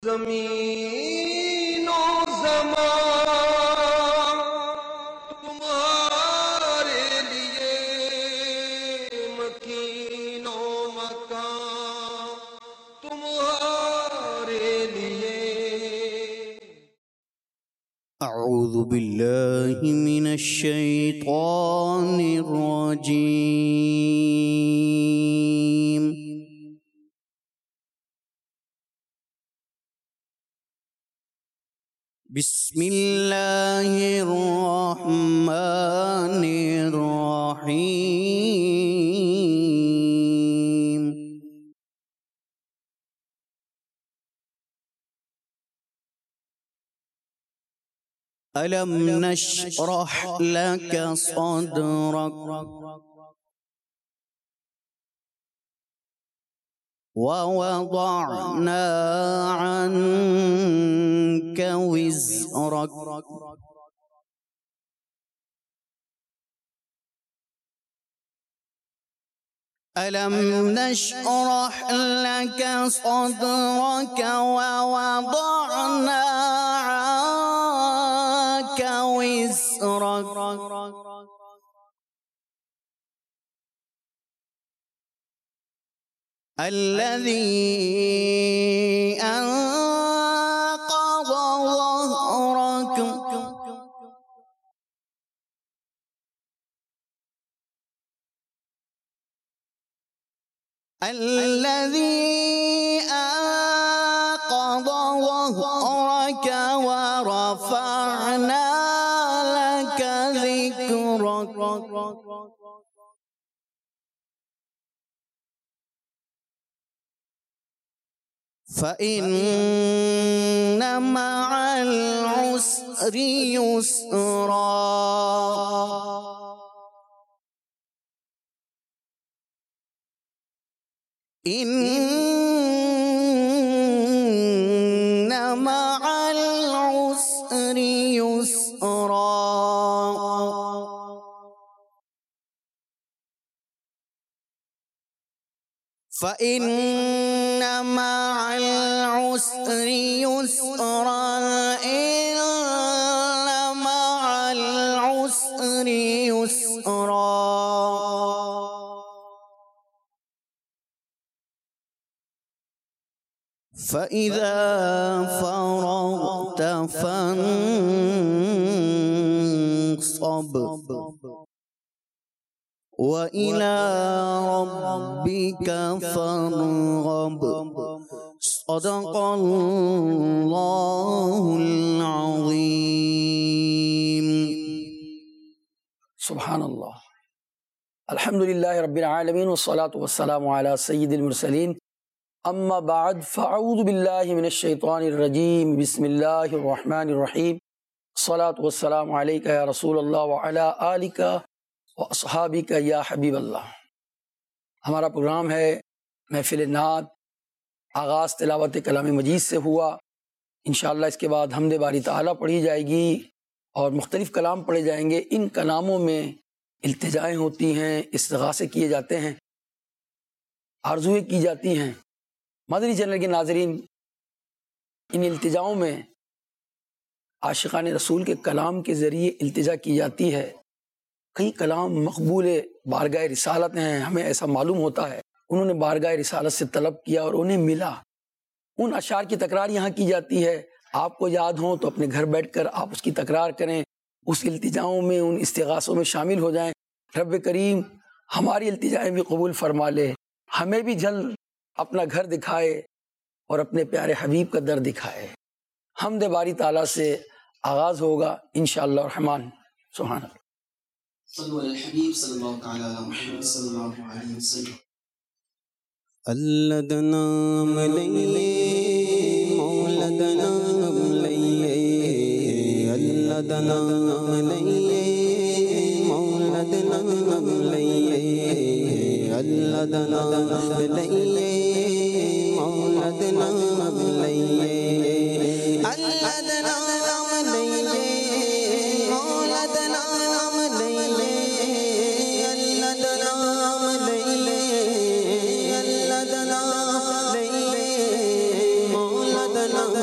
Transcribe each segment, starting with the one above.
زمین و زمان تمہارے لیے، مکین و مکان تمہارے لیے۔ اعوذ باللہ من الشیطان الرجیم۔ بسم اللہ الرحمن الرحیم۔ ألم نشرح لك صدرك ووضعنا عنك وزرك ألم نشرح لك صدرك ووضعنا عنك وزرك الذي أنقض ظهرك الذي أنقض ظهرك ورفعنا لك ذكرك فإن مع العسر يسرا إن مع العسر يسرا فإن مع العسر يسرا إن مع العسر يسرا فإذا فرغت فانصب وإلى ربك فارغب صدق الله العظيم۔ سبحان اللہ، الحمدللہ رب العالمین والصلاة والسلام علی سید المرسلین، اما بعد فاعوذ باللہ من الشیطان الرجیم، بسم اللہ الرحمن الرحیم، الصلاة والسلام علیکہ یا رسول اللہ وعلی آلک واصحابک یا حبیب اللہ۔ ہمارا پروگرام ہے محفل نعت، آغاز تلاوت کلام مجید سے ہوا، انشاءاللہ اس کے بعد حمد باری تعالیٰ پڑھی جائے گی اور مختلف کلام پڑھے جائیں گے۔ ان کلاموں میں التجائیں ہوتی ہیں، استغاثے کیے جاتے ہیں، آرزویں کی جاتی ہیں۔ مدنی چینل کے ناظرین، ان التجاؤں میں عاشقان رسول کے کلام کے ذریعے التجا کی جاتی ہے۔ کئی کلام مقبول بارگاہ رسالت ہیں، ہمیں ایسا معلوم ہوتا ہے انہوں نے بارگاہ رسالت سے طلب کیا اور انہیں ملا۔ ان اشعار کی تکرار یہاں کی جاتی ہے، آپ کو یاد ہوں تو اپنے گھر بیٹھ کر آپ اس کی تکرار کریں، اس التجاؤں میں، ان استغاثوں میں شامل ہو جائیں۔ رب کریم ہماری التجائیں بھی قبول فرما لے، ہمیں بھی جلد اپنا گھر دکھائے اور اپنے پیارے حبیب کا در دکھائے۔ حمد باری تعالیٰ سے آغاز ہوگا انشاءاللہ الرحمن۔ سبحان اللہ۔ صلو علی الحبیب صلی اللہ تعالی علی محمد صلی اللہ علیہ وسلم۔ الدنا ملئے مولدنا ملئے، الدنا ملئے مولدنا ملئے، الدنا ملئے مولدنا ملئے، الدنا ملئے مولدنا ملئے،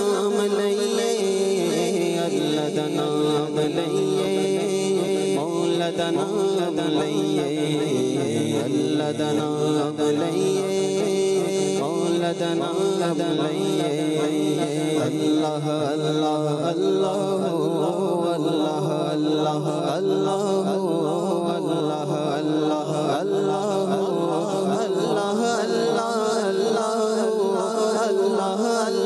لئیے مولدنا لئیے اللدنا لئیے مولدنا لئیے اللہ اللہ اللہ اللہ اللہ اللہ اللہ اللہ اللہ اللہ اللہ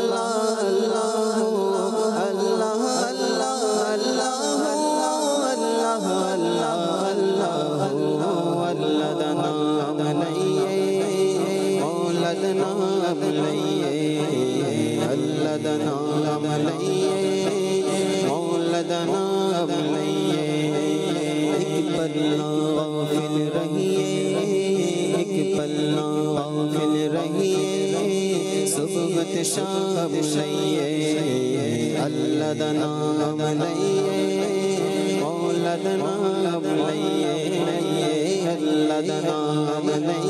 غافل رہیے ایک پلہ غافل رہیے صبحت شام لئیے اللہ دا نام لئیے مولا دا نام لئیے اللہ دا نام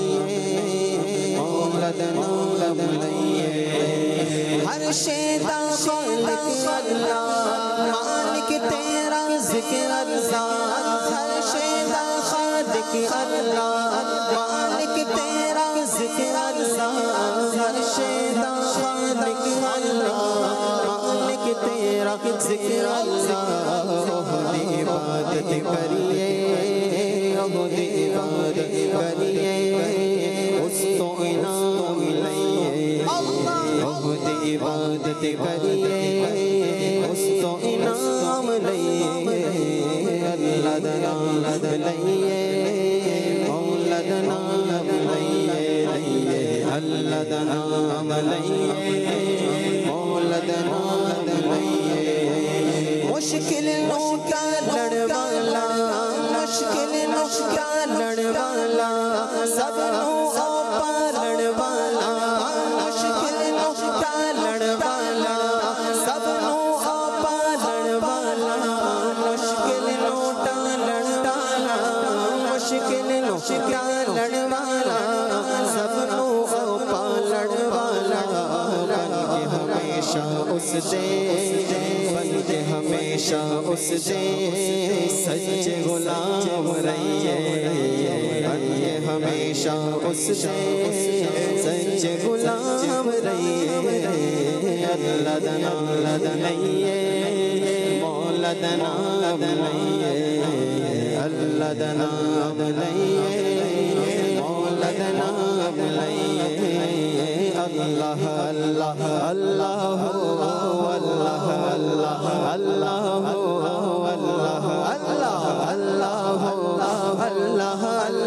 لئیے مولا دا نام لئیے ہر شے دا خالق اللہ مالک تیرا ذکر اللہ ہر شے دا خالق اللہ مالک تیرا ذکر اللہ ہر شے دا خالق اللہ مالک تیرا ذکر اللہ دی عبادت کریے دی عبادت کریے اس تو انعام لئیے دی عبادت کریے اس تو انعام لئیے اللہ دا نام لئیے مولا دا نام لئیے اللہ دا نام لئیے مولا دا نام لئیے مشکل نو کا لڑوالا مشکل نو کا لڑوالا سب نو اوپا لڑوالا مشکل نو کا لڑوالا سب نو اوپا لڑوالا مشکل نو کا لڑوالا مشکل نو کا لڑوالا سب نو اوپا لڑوالا بن کے ہمیشہ اس دے بن کے ہمیشہ اس دے سچے غلام رہیے بن کے ہمیشہ اس دے سچے غلام رہیے اللہ دا نام لئیے مولا دا نام لئیے اللہ دا نام لئیے مولا دا نام لئیے اللہ اللہ اللہ اللہ اللہ اللہ اللہ اللہ اللہ اللہ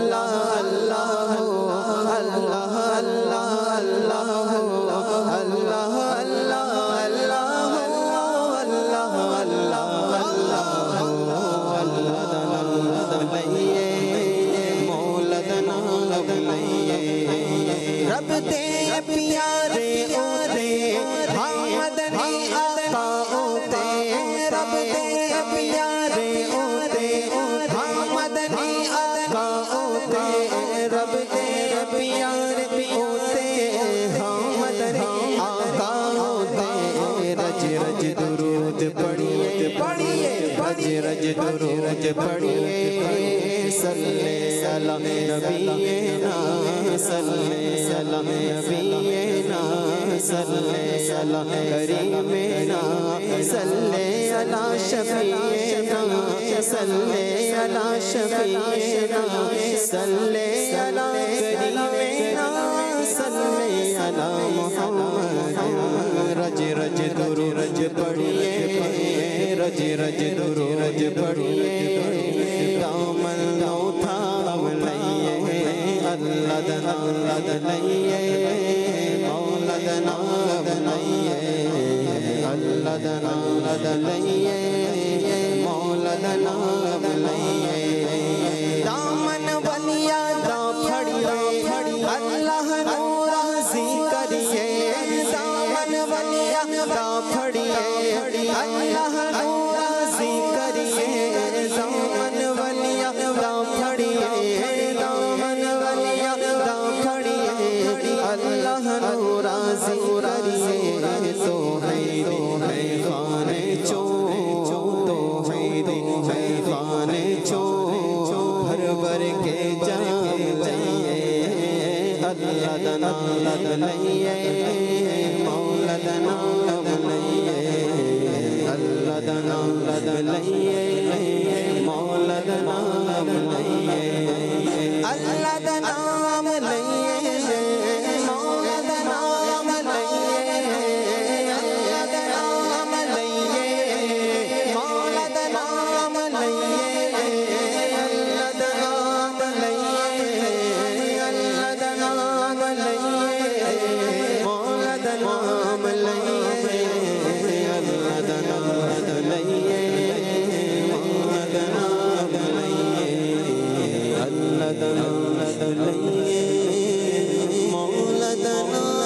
رب دے پیارے اوتے مدنی آقا اوتے رب دے پیارے اوتے مدنی آقا اوتے رب دے پیارے اوتے مدنی آقا اوتے رج رج درود پڑھیے رج رج درود پڑھیے صلی علی نبینا صلی علی نبینا صلی علی کریمنا صلی علی شفیعنا صلی علی شفیعنا صلی علی کریمنا صلی علی محمد رج رج درود پڑھیے رج رج درود پڑھیے دامن نو تھام لئیے اللہ دا نام لئیے مولا دا نام لئیے اللہ دا نام لئیے مولا دا نام لئیے دامن ولیا دا پھڑیے اللہ نو راضی کریے دامن ولیا دا پھڑیے اللہ نو راضی کریے دامن ولیا دا پھڑیے دامن ولیا دا پھڑیے اللہ نو راضی کریے تو ہے خانے چو تو ہے नाम लइए मौला दा नाम लइए अल्लाह दा नाम लइए मौला दा नाम लइए अल्लाह दा नाम लइए मौला दा नाम लइए अल्लाह दा नाम लइए अल्लाह दा नाम लइए मौला दा नाम लइए अल्लाह दा नाम लइए मौला दा नाम लइए अल्लाह दा नाम लइए मौला दा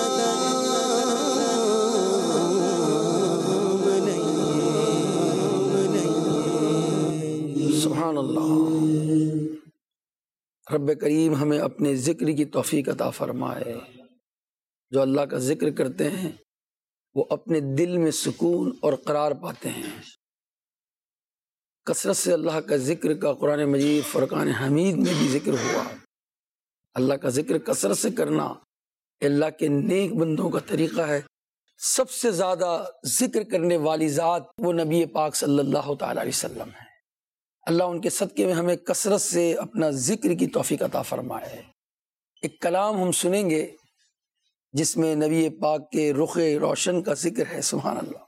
नाम लइए। सुभान अल्लाह। रब करीम हमें अपने ज़िक्र की तौफीक अता फरमाए। जो अल्लाह का ज़िक्र करते हैं वो अपने दिल में सुकून और करार पाते हैं। कसरत से अल्लाह का ज़िक्र का कुरान मजीद फुरकान हमीद में भी ज़िक्र हुआ। अल्लाह का ज़िक्र कसरत से करना अल्लाह के नेक बंदों का तरीक़ा है। सबसे ज़्यादा ज़िक्र करने वाली ज़ात वो नबी पाक सल्लल्लाहु तआला अलैहि वसल्लम है। अल्लाह उनके सदक़े में हमें कसरत से अपना ज़िक्र की तौफीक अता फरमाए। एक कलाम हम सुनेंगे जिसमें नबी पाक के रुख़ रोशन का ज़िक्र है। सुभान अल्लाह।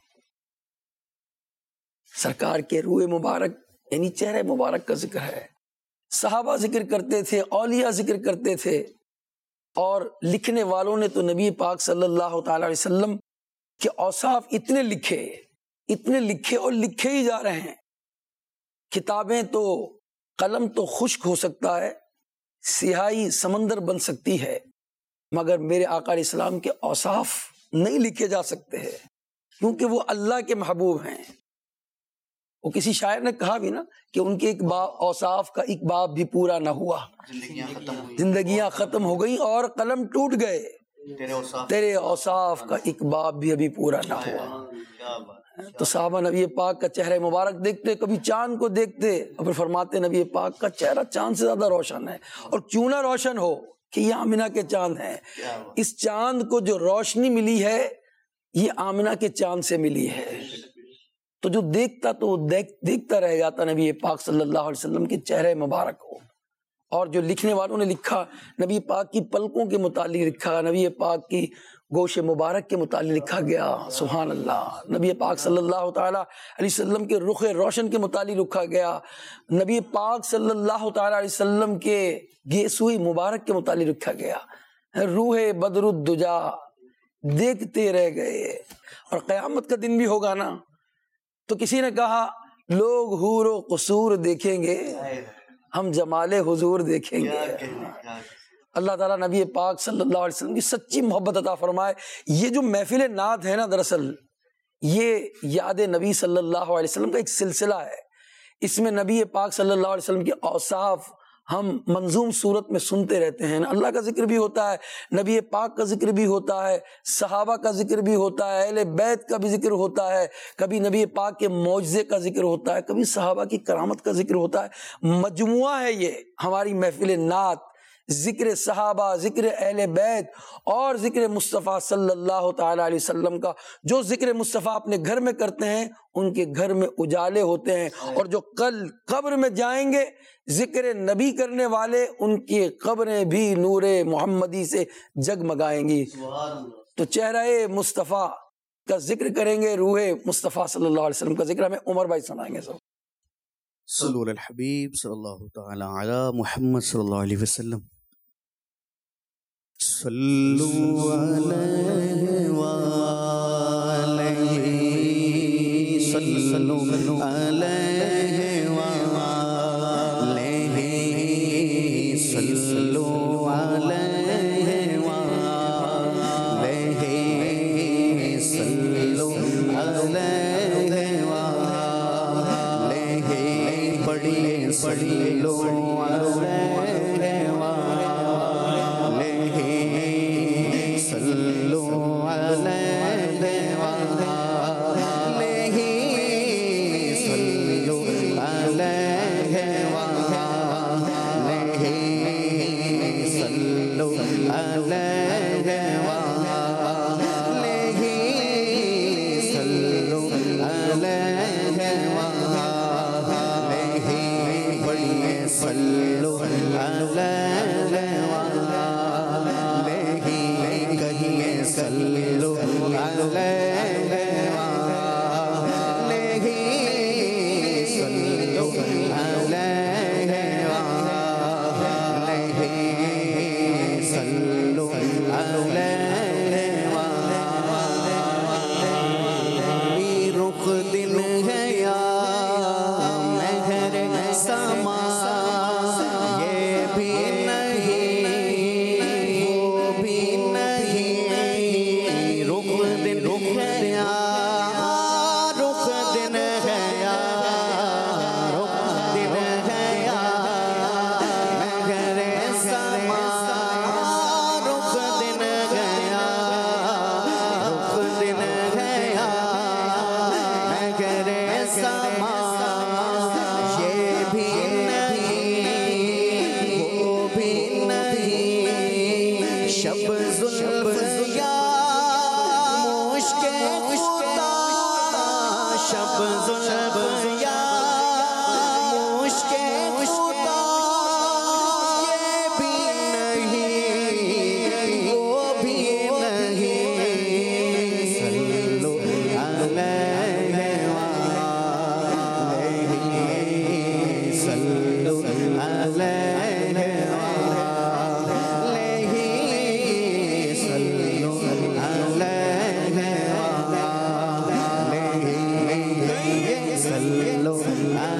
सरकार के रूए मुबारक यानी चेहरे मुबारक का ज़िक्र है। सहाबा ज़िक्र करते थे, औलिया ज़िक्र करते थे, और लिखने वालों ने तो नबी पाक सल्लल्लाहु तआला अलैहि वसल्लम के औसाफ इतने लिखे और लिखे ही जा रहे हैं। किताबें तो, कलम तो खुश्क हो सकता है, सियाही समंदर बन सकती है, मगर मेरे आका अलैहिस्सलाम के औसाफ नहीं लिखे जा सकते हैं, क्योंकि वो अल्लाह के महबूब हैं। वो किसी शायर ने कहा भी ना कि उनके एक औसाफ का एक बाब भी पूरा ना हुआ, जिंदगियां खत्म हो गई और कलम टूट गए, तेरे औसाफ का एक बाब भी अभी पूरा ना हुआ। तो साहबा नबी पाक का चेहरा मुबारक देखते, कभी चांद को देखते और फिर फरमाते नबी पाक का चेहरा चांद से ज्यादा रोशन है। और क्यों ना रोशन हो कि ये आमिना के चांद हैं। इस चांद को जो रोशनी मिली है ये आमिना के चांद से मिली है। तो जो देखता तो देखता रह जाता नबी पाक सल्लल्लाहु अलैहि वसल्लम के चेहरे मुबारक को। और जो लिखने वालों ने लिखा नबी पाक की पलकों के मुतालिक लिखा, नबी पाक की गोशे मुबारक के मुतालिक लिखा गया। सुभान अल्लाह। नबी पाक सल्लल्लाहु ताला अलैहि वसल्लम के रुख रोशन के मुतालिक लिखा गया। नबी पाक सल्लल्लाहु ताला अलैहि वसल्लम के गेसुई मुबारक के मुतालिक लिखा गया। रूहे बदरुद्दुजा देखते रह गए। और क़यामत का दिन भी होगा ना, तो किसी ने कहा लोग हूर व कसूर देखेंगे, हम जमाले हुजूर देखेंगे। अल्लाह ताला नबी पाक सल्लल्लाहु अलैहि वसल्लम की सच्ची मोहब्बत अता फरमाए। ये जो महफिल नात है ना, दरअसल ये याद नबी सल्लल्लाहु अलैहि वसल्लम का एक सिलसिला है। इसमें नबी पाक सल्लल्लाहु अलैहि वसल्लम के औसाफ हम मंजूम सूरत में सुनते रहते हैं। अल्लाह का जिक्र भी होता है, नबी पाक का जिक्र भी होता है, सहाबा का जिक्र भी होता है, अहले बैत का भी जिक्र होता है, कभी नबी पाक के मौजज़े का जिक्र होता है, कभी सहाबा की करामत का जिक्र होता है। मजमुआ है ये हमारी महफिल नात, जिक्र सहाबा, जिक्र अहले बैत और जिक्र मुस्तफ़ा सल्लल्लाहु ताला अलैहि वसल्लम का। जो जिक्र मुस्तफ़ा अपने घर में करते हैं उनके घर में उजाले होते हैं, और जो कल कब्र में जाएंगे जिक्र नबी करने वाले उनकी कब्रें भी नूरे मोहम्मदी से जगमगाएंगी। तो चेहरे मुस्तफ़ा का जिक्र करेंगे, रूहे मुस्तफ़ा सल्लल्लाहु अलैहि वसल्लम का जिक्र हमें उमर भाई सुनाएंगे। सब सल्लल्लाहु अलल हबीब सल्लल्लाहु तआला अला मुहम्मद सल्लल्लाहु अलैहि वसल्लम। सल्लु अलैहि व अलैहि सल्लु अलैहि व अलैहि सल्लु अलैहि व अलैहि सल्लु अलैहि व अलैहि पढ़िए सल्लु अलैहि व अलैहि सल्लु अलैहि व अलैहि सल्लु अलैहि व अलैहि सल्लु अलैहि व अलैहि सल्लु अलैहि व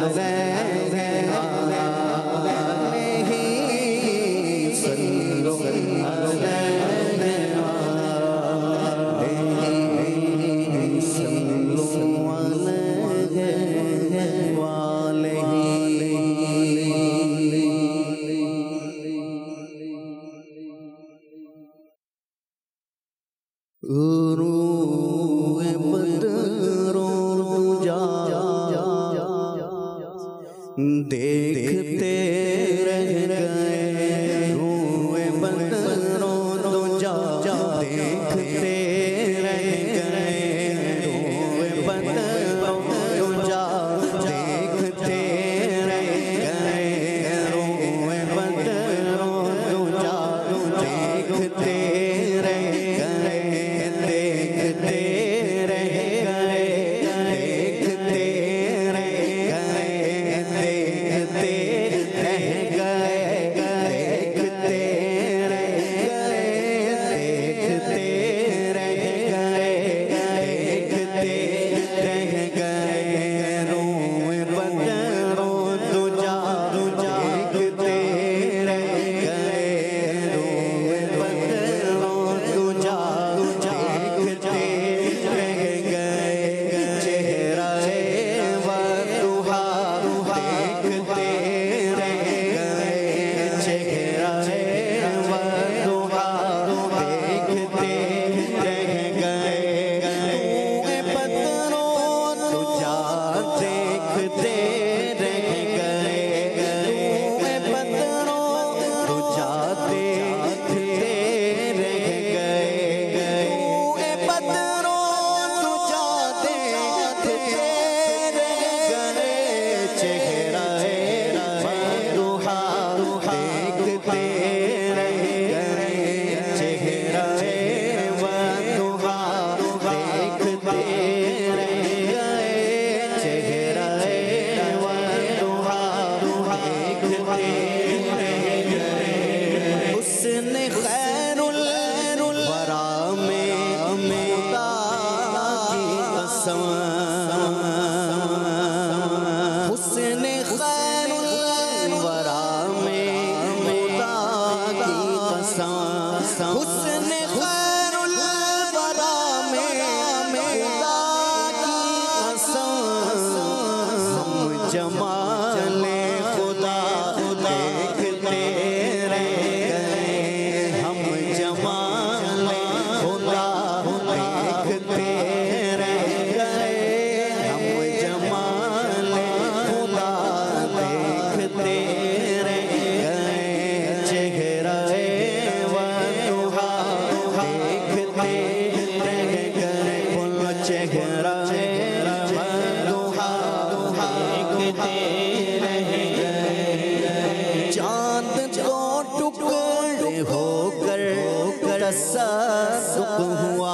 دیکھتے رہ گئے روئے بدروں دو جا دیکھتے رہ گئے روئے بدروں دو جا دیکھتے رہ گئے روئے بدروں دو جا دیکھتے رہ گئے دیکھتے رہ گئے دیکھتے تصدق ہوا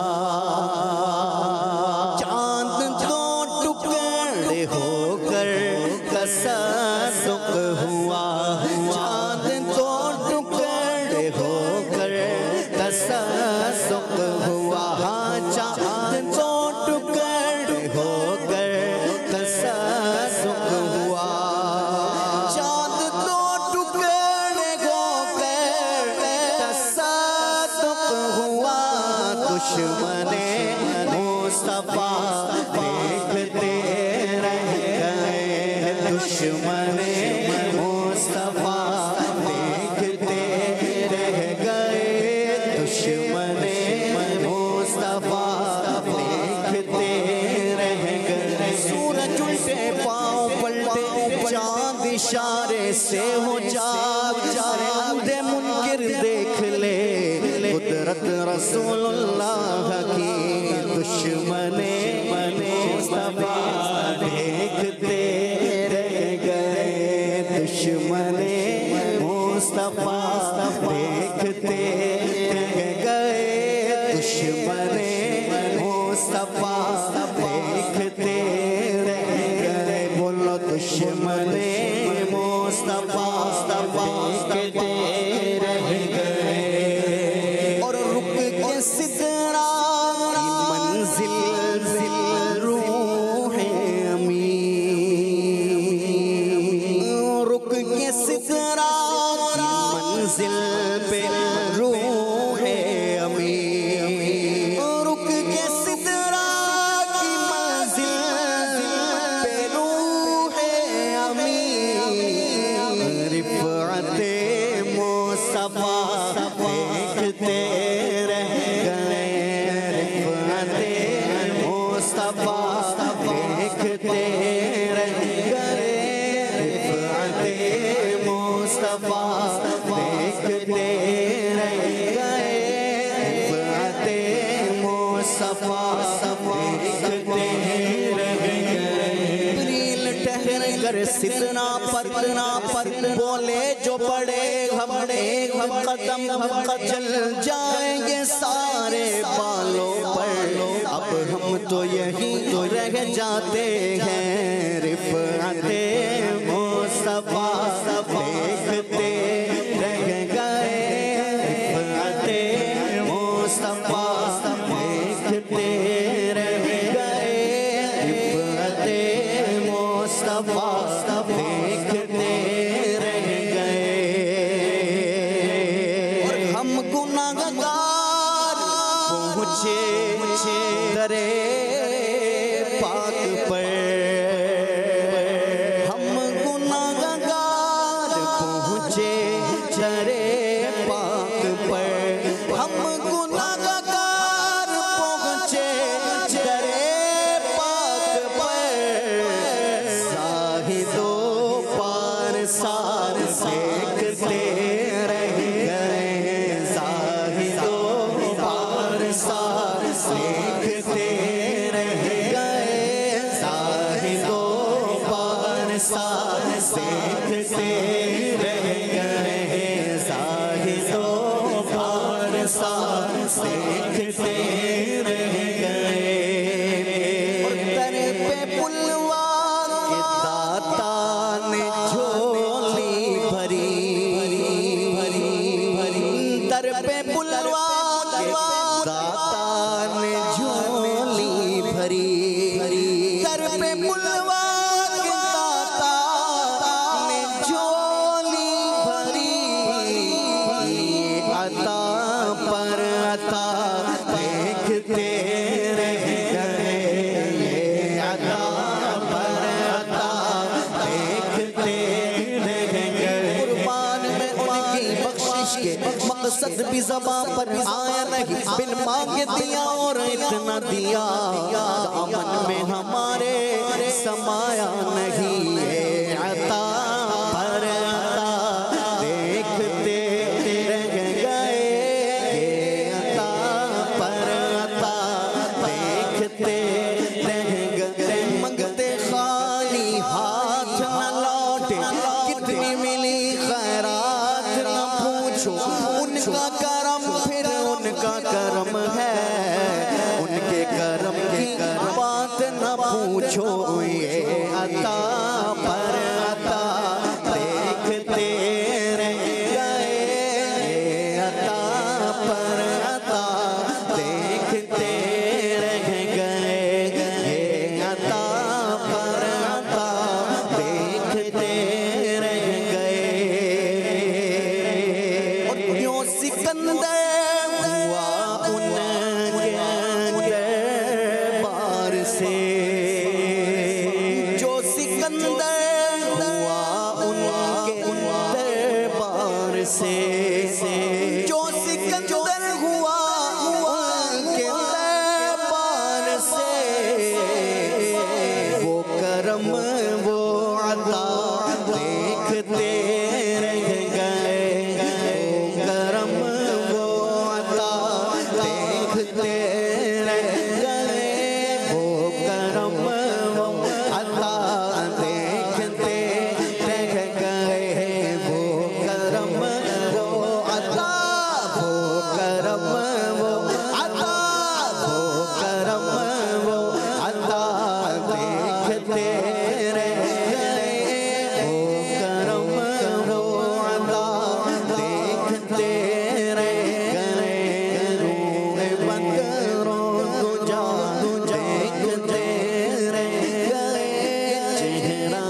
چاند دو ٹکڑے ہو کر تصدق ہوا چاند دو ٹکڑے ہو کر تصدق ہوا چاند دو ٹکڑے ہو کر تصدق ہوا چاند دو ٹکڑے ہو کر تصدق ہوا دشمن مصطفیٰ دیکھتے رہ گئے دشمن مصطفیٰ دیکھتے رہ گئے دشمن مصطفیٰ دیکھتے رہ گئے سورج الٹے پاؤں پلٹے چاند اشارے سے ہو جاگ اندھے منکر دیکھ لے قدرت رسول اللہ کی دشمن مصطفیٰ دیکھتے رہ گئے دشمن مصطفیٰ دیکھتے رہ گئے دشمن مصطفیٰ دیکھتے رہ گئے بولو دشمن مصطفیٰ دیکھتے رہ گئے اور رک کے صدق مصطفیٰ دیکھتے رہ گئے رفعت مصطفیٰ دیکھتے رہ گئے رفعت مصطفیٰ دیکھتے رہ گئے جبریل ٹہر کر سدنا پر بولے جو پڑے ہم قدم چل جائیں گے سارے بالوں پر اب ہم تو یہیں تو رہ جاتے ہیں رفعت مصطفیٰ دیکھتے رہ گئے رفعت مصطفیٰ دیکھتے رہ گئے رفعت مصطفیٰ دیکھتے رہ گئے اور ہم گناہگار پہنچے درے پاک پر ہم گناہگار پہنچے درے پاک پر ہم گناہگار پہنچے درے پاک پر زاہد و پارسار دیکھتے رہ گئے زاہد و پارسار دیکھتے رہ گئے زاہد و پارسار دیکھتے رہ گئے زاہد و پارسار دیکھتے رہ گئے اور در پہ پلوان کے داتا نے جھولی بھری در پہ پلوان کے داتا نے جھولی بھری در پہ پلوان کے داتا نے جھولی بھری عطا پر عطا دیکھتے رہ گئے یہ عطا پر عطا دیکھتے رہ گئے قربان میں ان کی بخشش کے مقصد بھی زباں پر آیا نہیں بن مانگے دیا اور اتنا دیا دامن میں ہمارے سمایا نہیں یہ عطا پر عطا دیکھتے رہ گئے یہ عطا پر عطا دیکھتے رہ گئے منگتے خالی ہاتھ نہ لوٹے کتنی ملی خیرات نہ پوچھو ان کا کرم پھر ان کا کرم ہے ان کے کرم کی بات نہ پوچھو یہ عطا پر عطا دیکھتے رہ گئے یہ عطا پر عطا دیکھتے رہ گئے یہ عطا پر عطا دیکھتے رہ گئے اور کیوں سکندر ہوا ان کے دربار سے جو سکندر ہوا ان کے دربار سے جو سکندر ہوا ان کے دربار سے وہ کرم وہ عطا دیکھتے رہ گئے وہ کرم وہ عطا دیکھتے رہ گئے وہ کرم وہ عطا دیکھتے رہ گئے وہ کرم وہ عطا وہ کرم وہ عطا وہ کرم وہ عطا دیکھتے رہ گئے وہ کرم وہ عطا دیکھتے رہ گئے روح بندروں تجا دیکھتے رہ گئے چہرہ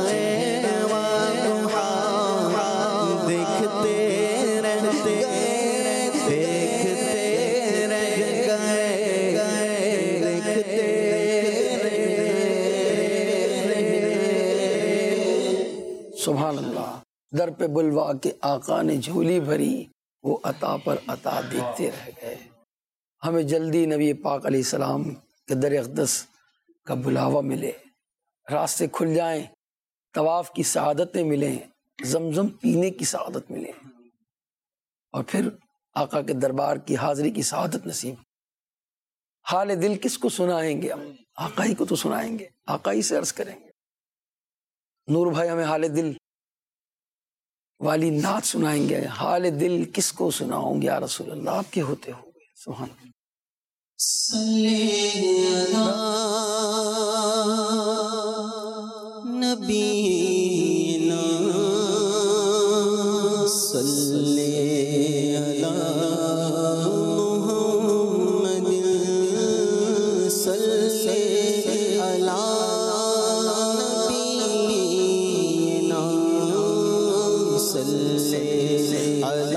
وضحا دیکھتے رہتے دیکھتے رہ گئے دیکھتے سبحان اللہ. در پہ بلوا کے آقا نے جھولی بھری وہ عطا پر عطا دیکھتے رہ گئے. ہمیں جلدی نبی پاک علیہ السلام کے در اقدس کا بلاوا ملے، راستے کھل جائیں، طواف کی سعادتیں ملیں، زمزم پینے کی سعادت ملے، اور پھر آقا کے دربار کی حاضری کی سعادت نصیب۔ حال دل کس کو سنائیں گے؟ ہم آقا ہی کو تو سنائیں گے، آقا ہی سے عرض کریں گے۔ نور بھائی ہمیں حال دل والی نعت سنائیں گے۔ حال دل کس کو سناؤں گے یا رسول اللہ، آپ کے ہوتے ہوئے۔ سبحان اللہ۔ صلی علی نبینا صلی علی محمد صلی علی نبینا صلی علی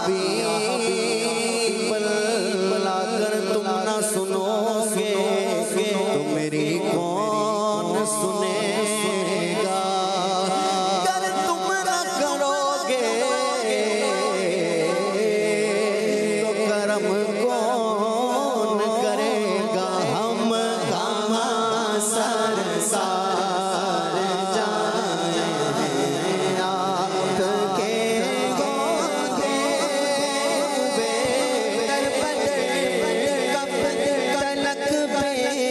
حبیب بلا کر تم نہ سنو گے تو میری کون سنے گا؟ اگر تم نہ کرو گے تو کرم کون کرے گا؟ ہم کہاں سرسار جائیں آپ کے گوگے در بدر کب تلک بے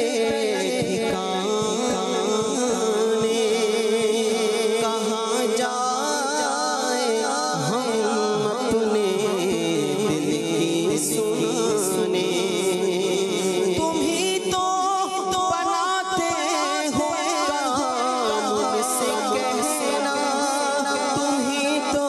ٹھکانے کہاں جائیں ہم اپنے دل کی سننے؟ تم ہی تو بناتے ہو کام سے کہنا، تم ہی تو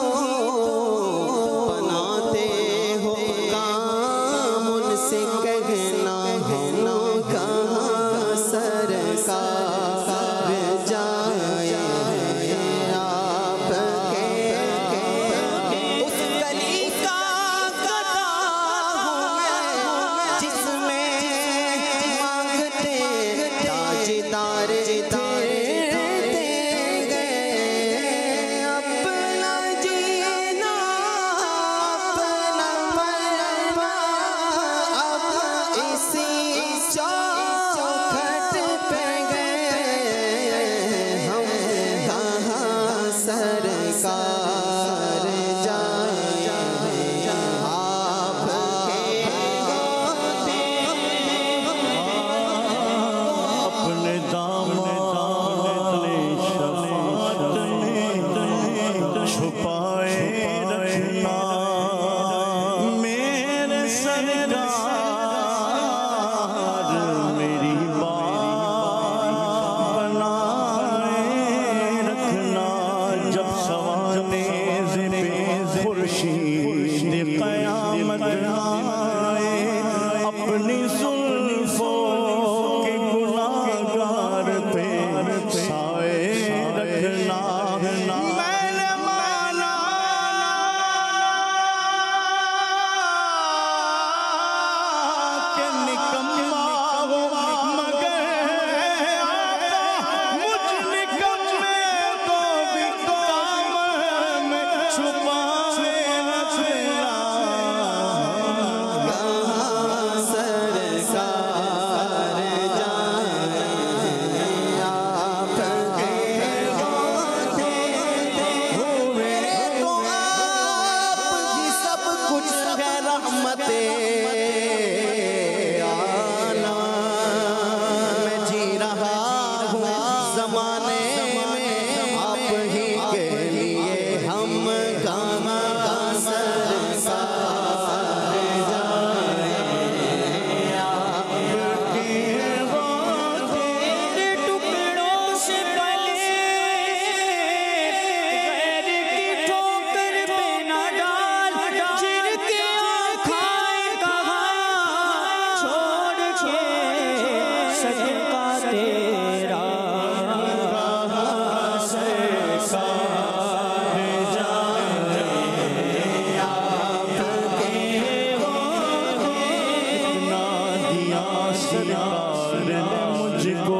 بناتے ہو کام ان سے کہنا، ہم کہاں سرکار جائیں آپ کے اس گلی کا گدا ہوں میں جس میں مانگتے تاجدار دے گئے اپنا جینا اپنا مرنا اب اسی چوکھٹ پہ گئے ہم کہاں سرکار جائیں آپ کے اپنے داماد شفاعت میں چھپائے رکھنا میرے سرکار، میری بات بنائے رکھنا جب سوانے پہ خورشید قیامت آئے اپنی زلفوں کے گناہگار پہ سائے رکھنا۔ میں نے مانا کہ نکما ہو مگر آقا مجھ نکمے کو بھی کام میں چھپائے رکھنا۔ کہاں سرکار جائیں آپ کے ہوئے تو آپ کی سب کچھ ہے رحمت آنا، میں جی رہا ہوں زمانے میں آپ ہی کے لیے، ہم کہاں سرکار جائیں آپ کے تیرے ٹکڑوں سے پلے غیر کی ٹھوکر پہ نہ ڈال، چر کے آنکھائیں کہاں چھوڑ کے صدقہ تیرا کہاں سرکار جائیں آپ کے اتنا دیا سرکار نے مجھ کو،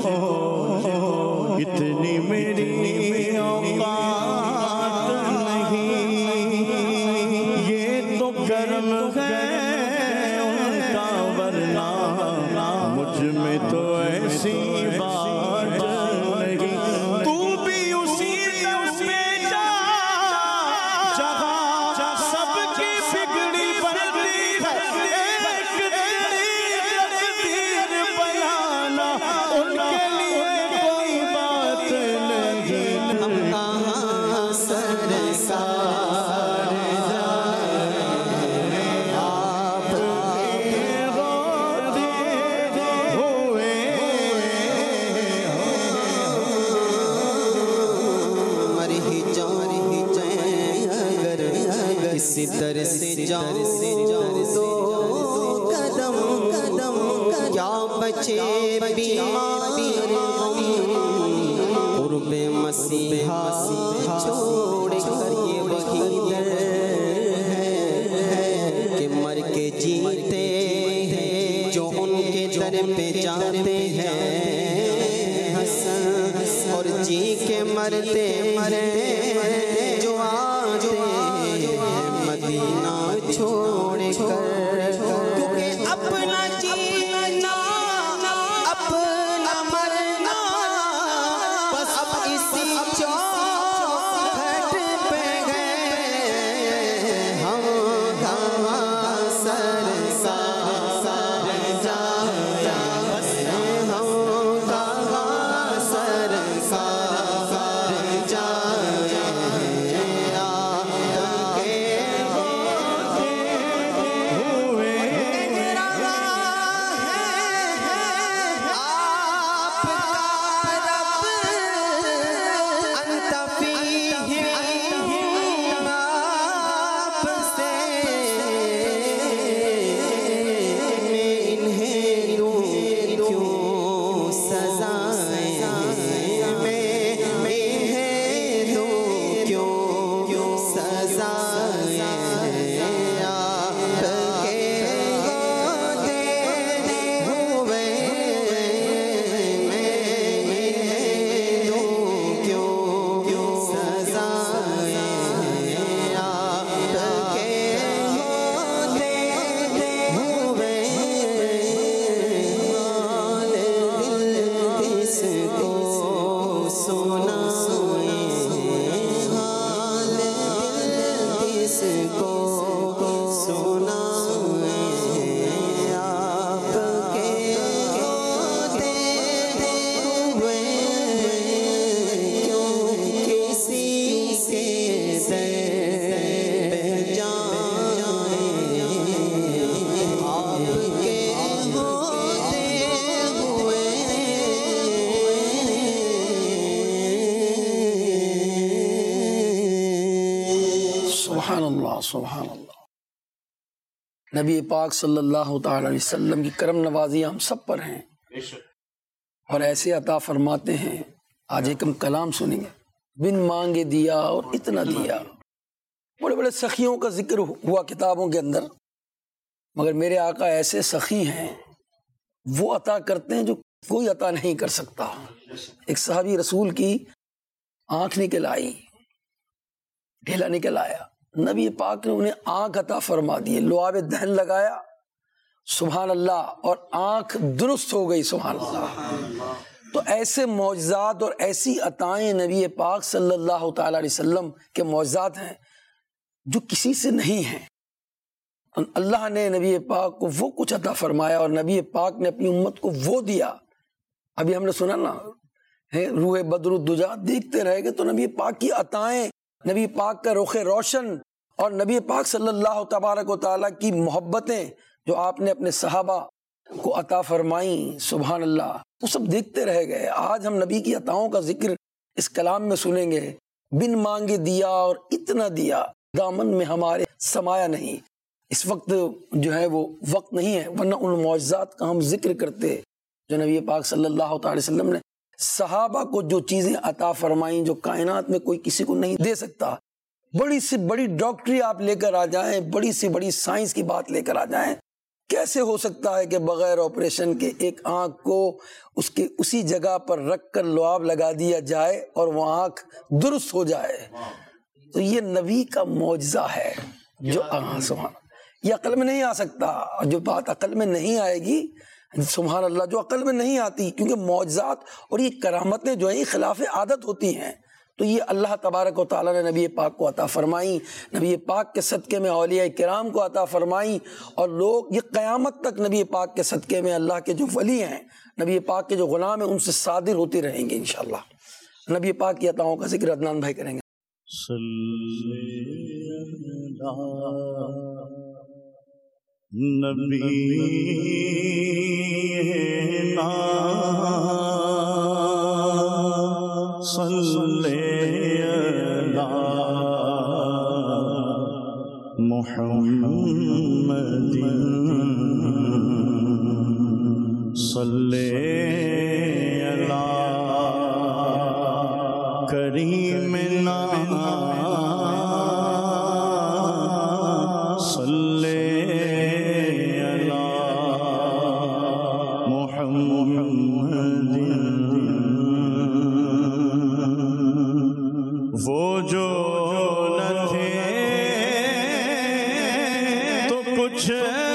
اتنی میری اوقات نہیں، یہ تو کرم ہے ان کا ورنہ مجھ میں تو ایسی بات نہیں۔ تو بھی اسی در پہ جا جہاں سب کی بگڑی بنتی ہے، ایک تیری تقدیر بیانا ان کے لیے کوئی بات نہیں۔ ہم کہاں سرکار جائیں آپ کے روتے ہوئے مر ہی جائیں اگر کسی طرح سے جاؤں تو قدم کیا بچے بیماری قرب مسیحا چھوڑ کر یہ وہی در ہے پہ جاتے ہیں حسن اور جی کے مرتے جو آتے مدینہ چھوڑ کر کیونکہ اپنا جینا اپنا مرنا بس اب اسی چوکھٹ پہ گئے ہم کہاں سر سبحان اللہ۔ نبی پاک صلی اللہ تعالی علیہ وسلم کی کرم نوازی ہم سب پر ہیں اور ایسے عطا فرماتے ہیں۔ آج ایک ہم کلام سنیں گے، بن مانگے دیا اور اتنا دیا۔ بڑے بڑے سخیوں کا ذکر ہوا کتابوں کے اندر، مگر میرے آقا ایسے سخی ہیں، وہ عطا کرتے ہیں جو کوئی عطا نہیں کر سکتا۔ ایک صحابی رسول کی آنکھ نکل آئی، ڈھیلا نکل آیا، نبی پاک نے انہیں آنکھ عطا فرما دی، لعاب دہن لگایا، سبحان اللہ، اور آنکھ درست ہو گئی، سبحان اللہ۔ تو ایسے معجزات اور ایسی عطائیں نبی پاک صلی اللہ تعالی علیہ وسلم کے معجزات ہیں جو کسی سے نہیں ہیں۔ اللہ نے نبی پاک کو وہ کچھ عطا فرمایا اور نبی پاک نے اپنی امت کو وہ دیا۔ ابھی ہم نے سنا نا، روح بدر الدجا، دیکھتے رہے گے تو نبی پاک کی عطائیں، نبی پاک کا رخ روشن اور نبی پاک صلی اللہ تبارک و تعالیٰ کی محبتیں جو آپ نے اپنے صحابہ کو عطا فرمائیں، سبحان اللہ، وہ سب دیکھتے رہ گئے۔ آج ہم نبی کی عطاؤں کا ذکر اس کلام میں سنیں گے، بن مانگے دیا اور اتنا دیا، دامن میں ہمارے سمایا نہیں۔ اس وقت جو ہے وہ وقت نہیں ہے، ورنہ ان معجزات کا ہم ذکر کرتے جو نبی پاک صلی اللہ تعالی وسلم نے صحابہ کو جو چیزیں عطا فرمائیں جو کائنات میں کوئی کسی کو نہیں دے سکتا۔ بڑی سی بڑی ڈاکٹری آپ لے کر آ جائیں، بڑی سی بڑی سائنس کی بات لے کر آ جائیں، کیسے ہو سکتا ہے کہ بغیر آپریشن کے ایک آنکھ کو اس کے اسی جگہ پر رکھ کر لعاب لگا دیا جائے اور وہ آنکھ درست ہو جائے؟ تو یہ نبی کا معجزہ ہے جو یہ عقل میں نہیں آ سکتا۔ جو بات عقل میں نہیں آئے گی، سبحان اللہ، جو عقل میں نہیں آتی، کیونکہ معجزات اور یہ کرامتیں جو ہیں یہ خلاف عادت ہوتی ہیں، تو یہ اللہ تبارک و تعالیٰ نے نبی پاک کو عطا فرمائیں، نبی پاک کے صدقے میں اولیاء کرام کو عطا فرمائیں، اور لوگ یہ قیامت تک نبی پاک کے صدقے میں اللہ کے جو ولی ہیں، نبی پاک کے جو غلام ہیں، ان سے صادر ہوتی رہیں گے انشاءاللہ۔ نبی پاک کی عطاؤں کا ذکر عدنان بھائی کریں گے۔ نبی صلی علی محمد صلی علی کریمنا صلی علی محمد کچھ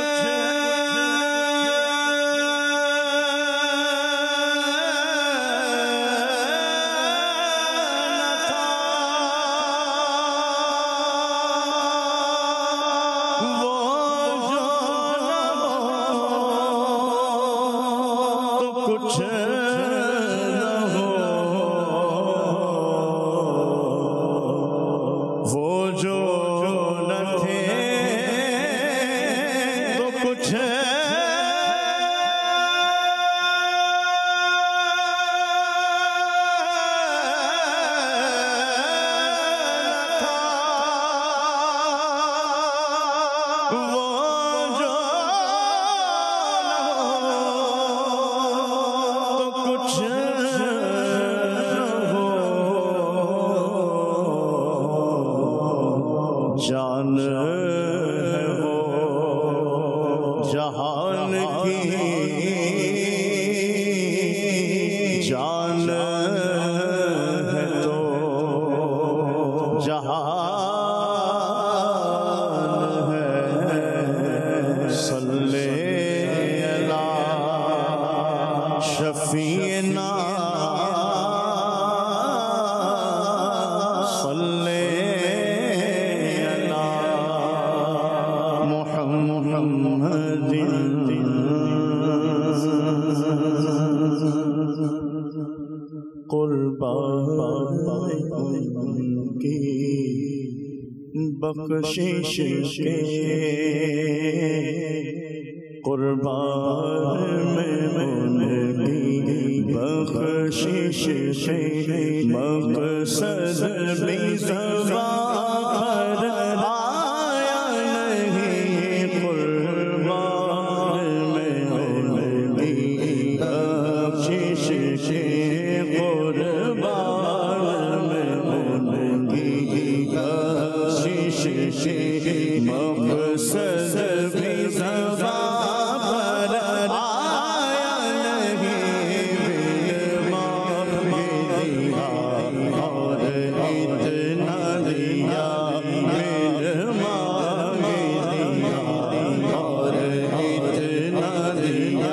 جان ہے وہ جہان کی جان ہے تو جہان ہے صلی اللہ شفیعنا قربان کی بخشش کے قربان میں ان کی بخشش کے مقصد بھی زبان پر آیا نہیں قربان میں ان کی بخشش کے قربان میں ان کی بخشش کے مقصد بھی زبان پر آیا نہیں بل مانگ دیا اور اتنا دیا بل مانگ دیا اور اتنا دیا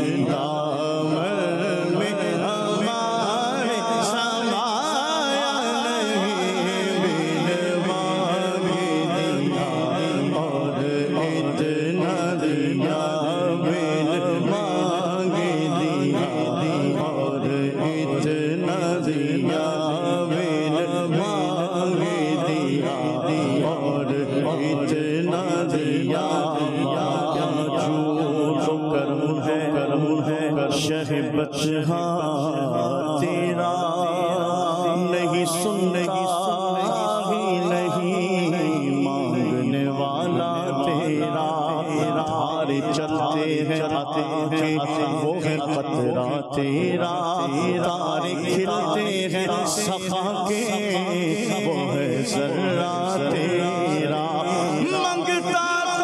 بچہ تیرا نہیں سنتا ہی نہیں مانگنے والا تیرا دھارے چلتے ہیں وہ ہے قطرہ تیرا تارے کھلتے ہیں سخا کے وہ ہے ذرہ تیرا منگتا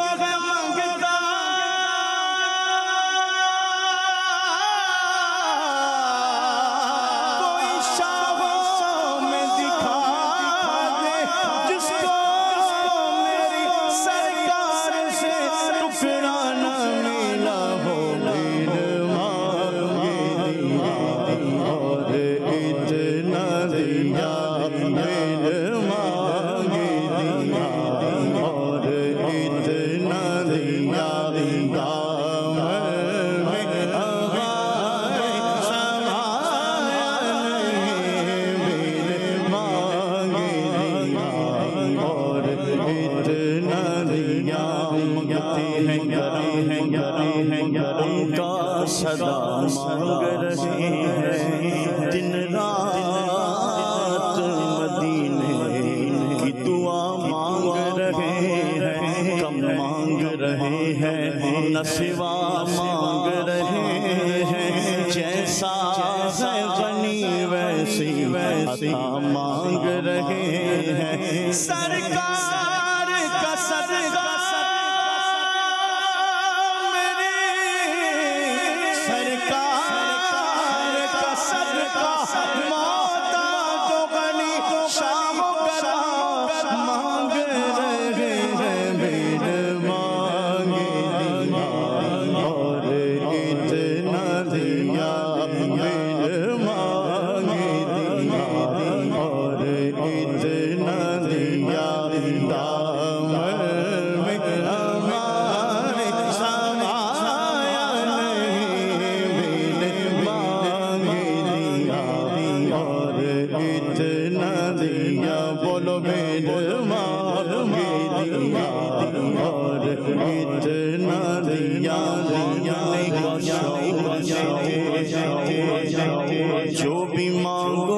صدا مانگ رہے ہیں دن رات مدینے کی دعا مانگ رہے ہیں کم مانگ رہے ہیں نہ سوا مانگ رہے ہیں جیسا ہے غنی ویسی عطا مانگ رہے ہیں سرکار کا صدقہ مانگ اتنا دیا دینے کا شوق ہے، جو بھی مانگو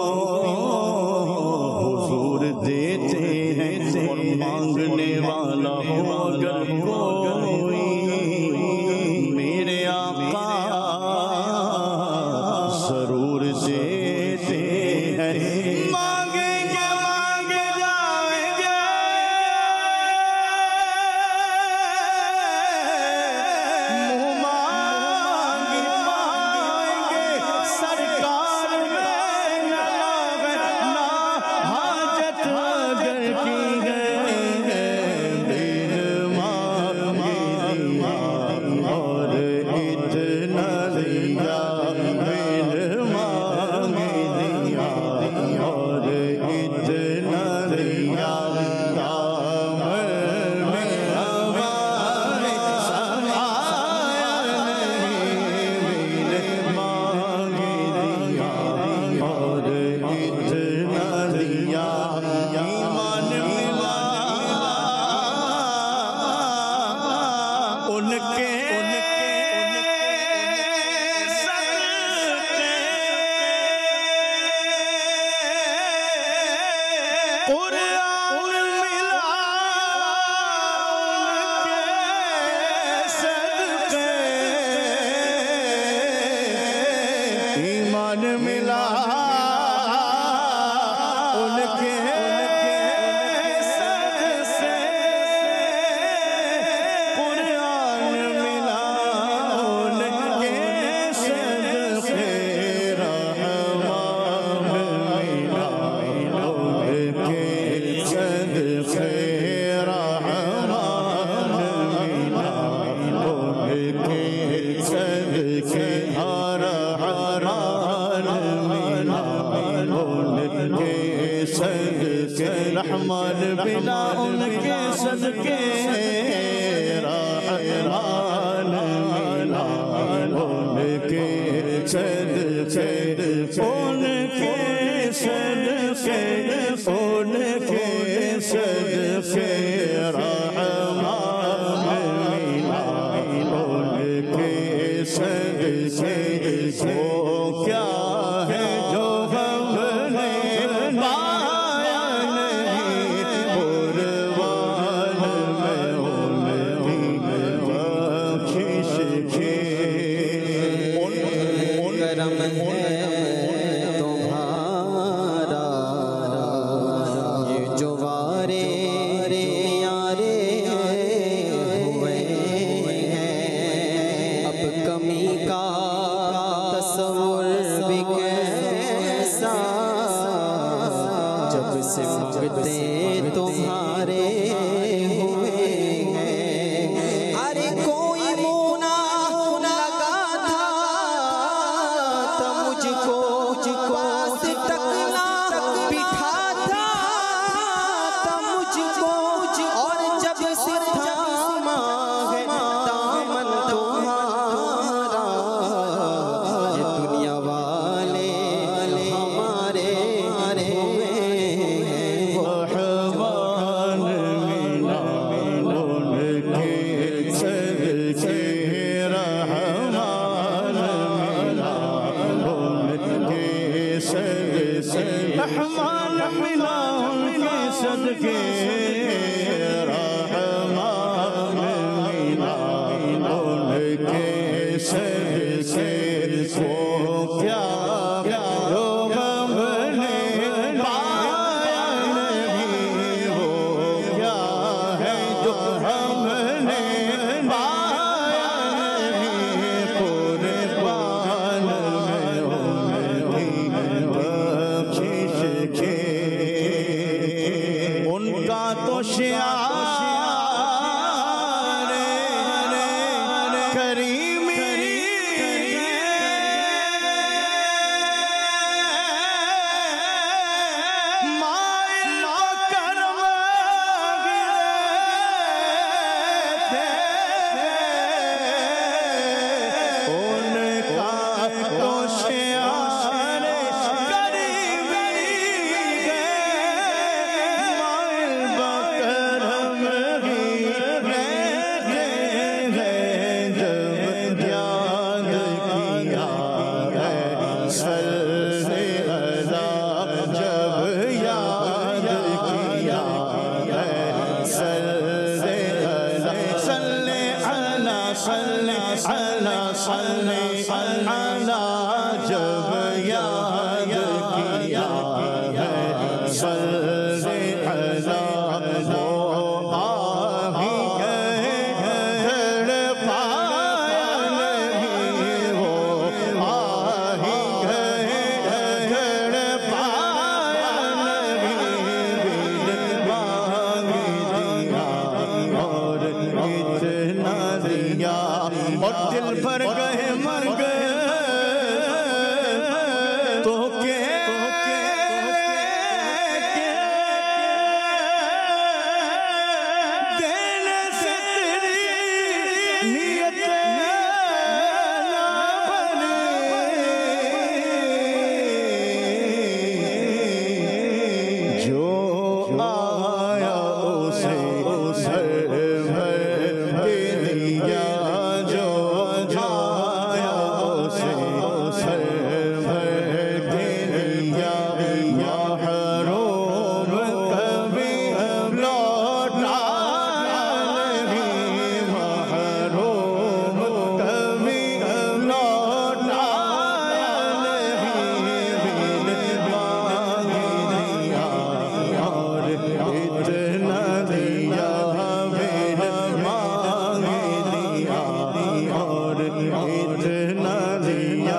حضور دیتے ہیں، اور مانگنے والا ہو اگر کوئی میرے آقا ضرور دیتے ہیں۔ مانگیں گے مانگے جائیں گے، منہ مانگ پائیں گے، سرکار میں نہ حاجت اگر کی گئے، دل مانگے دیا اور اتنا دیا، دل مانگے دیا اور اتنا دیا، دامن میں ہمارے سمایا نہیں، دل مانگے دیا اور اتنا دیا، ایمان ملا ان کے قرآن ملا ان کے صدقے، ایمان ملا ان کے صدقے، قرآن ملا ان کے صدقے، رحمان ملا ان کے صدقے، رحمان ملا ان کے صدقے، رحمان ملا ان کے صدقے، رحمان ملا ان کے صدقے، رحمان ملا ان کے صدقے، ان کے صدقے، ان کے صدقے، رحمان ملا ان کے صدقے، وہ کیا ہے جو ہم نے پایا نہیں، قربان میں ان کی بخشش کی، کرم ہے تمہارا، یہ جو وارے یارے ہوئے ہیں، اب کمی کا تصور بھی کیسا، جب سے مانگتے تمہارے ہوئے ہیں، ارے کوئی مونا لگا تھا تو مجھ کو پاس تکنا بٹھاتا تھا مجھ کو، اور جب سے تھاما ہے دامن تمہارا، یہ دنیا والے ہمارے ہوئے ہیں، رحمان ملا ان کے صدقے، رحمان ملا ان کے صدقے، رحمان ملا ان کے صدقے، رحمان ملا ان کے صدقے، وہ کیا جو ہم نے پایا نہیں، وہ کیا ہے جو ہم نے پایا نہیں، قربان میں ان کی بخشش کی، ان کا تو شعار کریمی مائل کرم گرے ان کا تو شعار کریمی مائل کرم گرے صلی علی صلی علی جب یاد کیا ہے صلی علی وہ آہی گئے تڑپایا نہیں وہ آہی گئے تڑپایا نہیں دل مانگ دیا اور اتنا دیا اور دل بھر گئے مر گئے تو دینے سے تیری نیت نہ بنے جو آیا اسے سر بھر دیا جو آیا اسے سر بھر دیا محروم کبھی لوٹا نہیں محروم کبھی لوٹا نہیں دل مانگ دیا اور اتنا دیا دل مانگ دیا اور اتنا دیا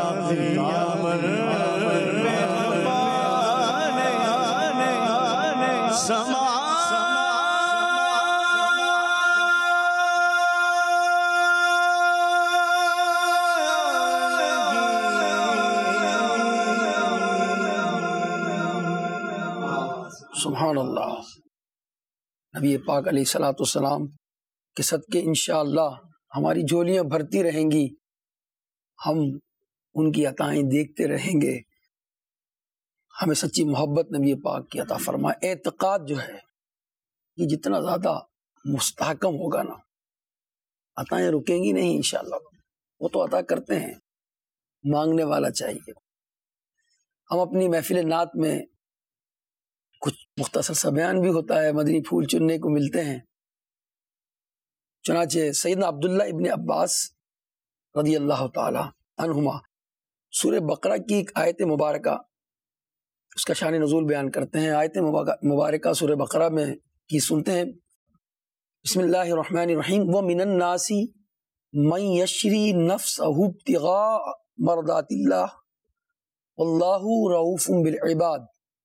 سبحان اللہ. نبی پاک علیہ الصلوۃ والسلام کے صدقے انشاءاللہ ہماری جھولیاں بھرتی رہیں گی، ہم ان کی عطائیں دیکھتے رہیں گے. ہمیں سچی محبت نبی پاک کی عطا فرمائے. اعتقاد جو ہے یہ جتنا زیادہ مستحکم ہوگا نا، عطائیں رکیں گی نہیں انشاءاللہ. وہ تو عطا کرتے ہیں، مانگنے والا چاہیے. ہم اپنی محفل نعت میں کچھ مختصر سا بیان بھی ہوتا ہے، مدنی پھول چننے کو ملتے ہیں. چنانچہ سیدنا عبداللہ ابن عباس رضی اللہ تعالی عنہما سورہ بقرہ کی ایک آیت مبارکہ، اس کا شان نزول بیان کرتے ہیں. آیت مبارکہ سورہ بقرہ میں کی سنتے ہیں. بسم اللہ الرحمن الرحیم. وَمِنَ النَّاسِ مَن يَشْرِي نَفْسَهُ ابْتِغَاءَ مَرْضَاتِ اللَّهِ وَاللَّهُ رَءُوفٌ بِالْعِبَادِ.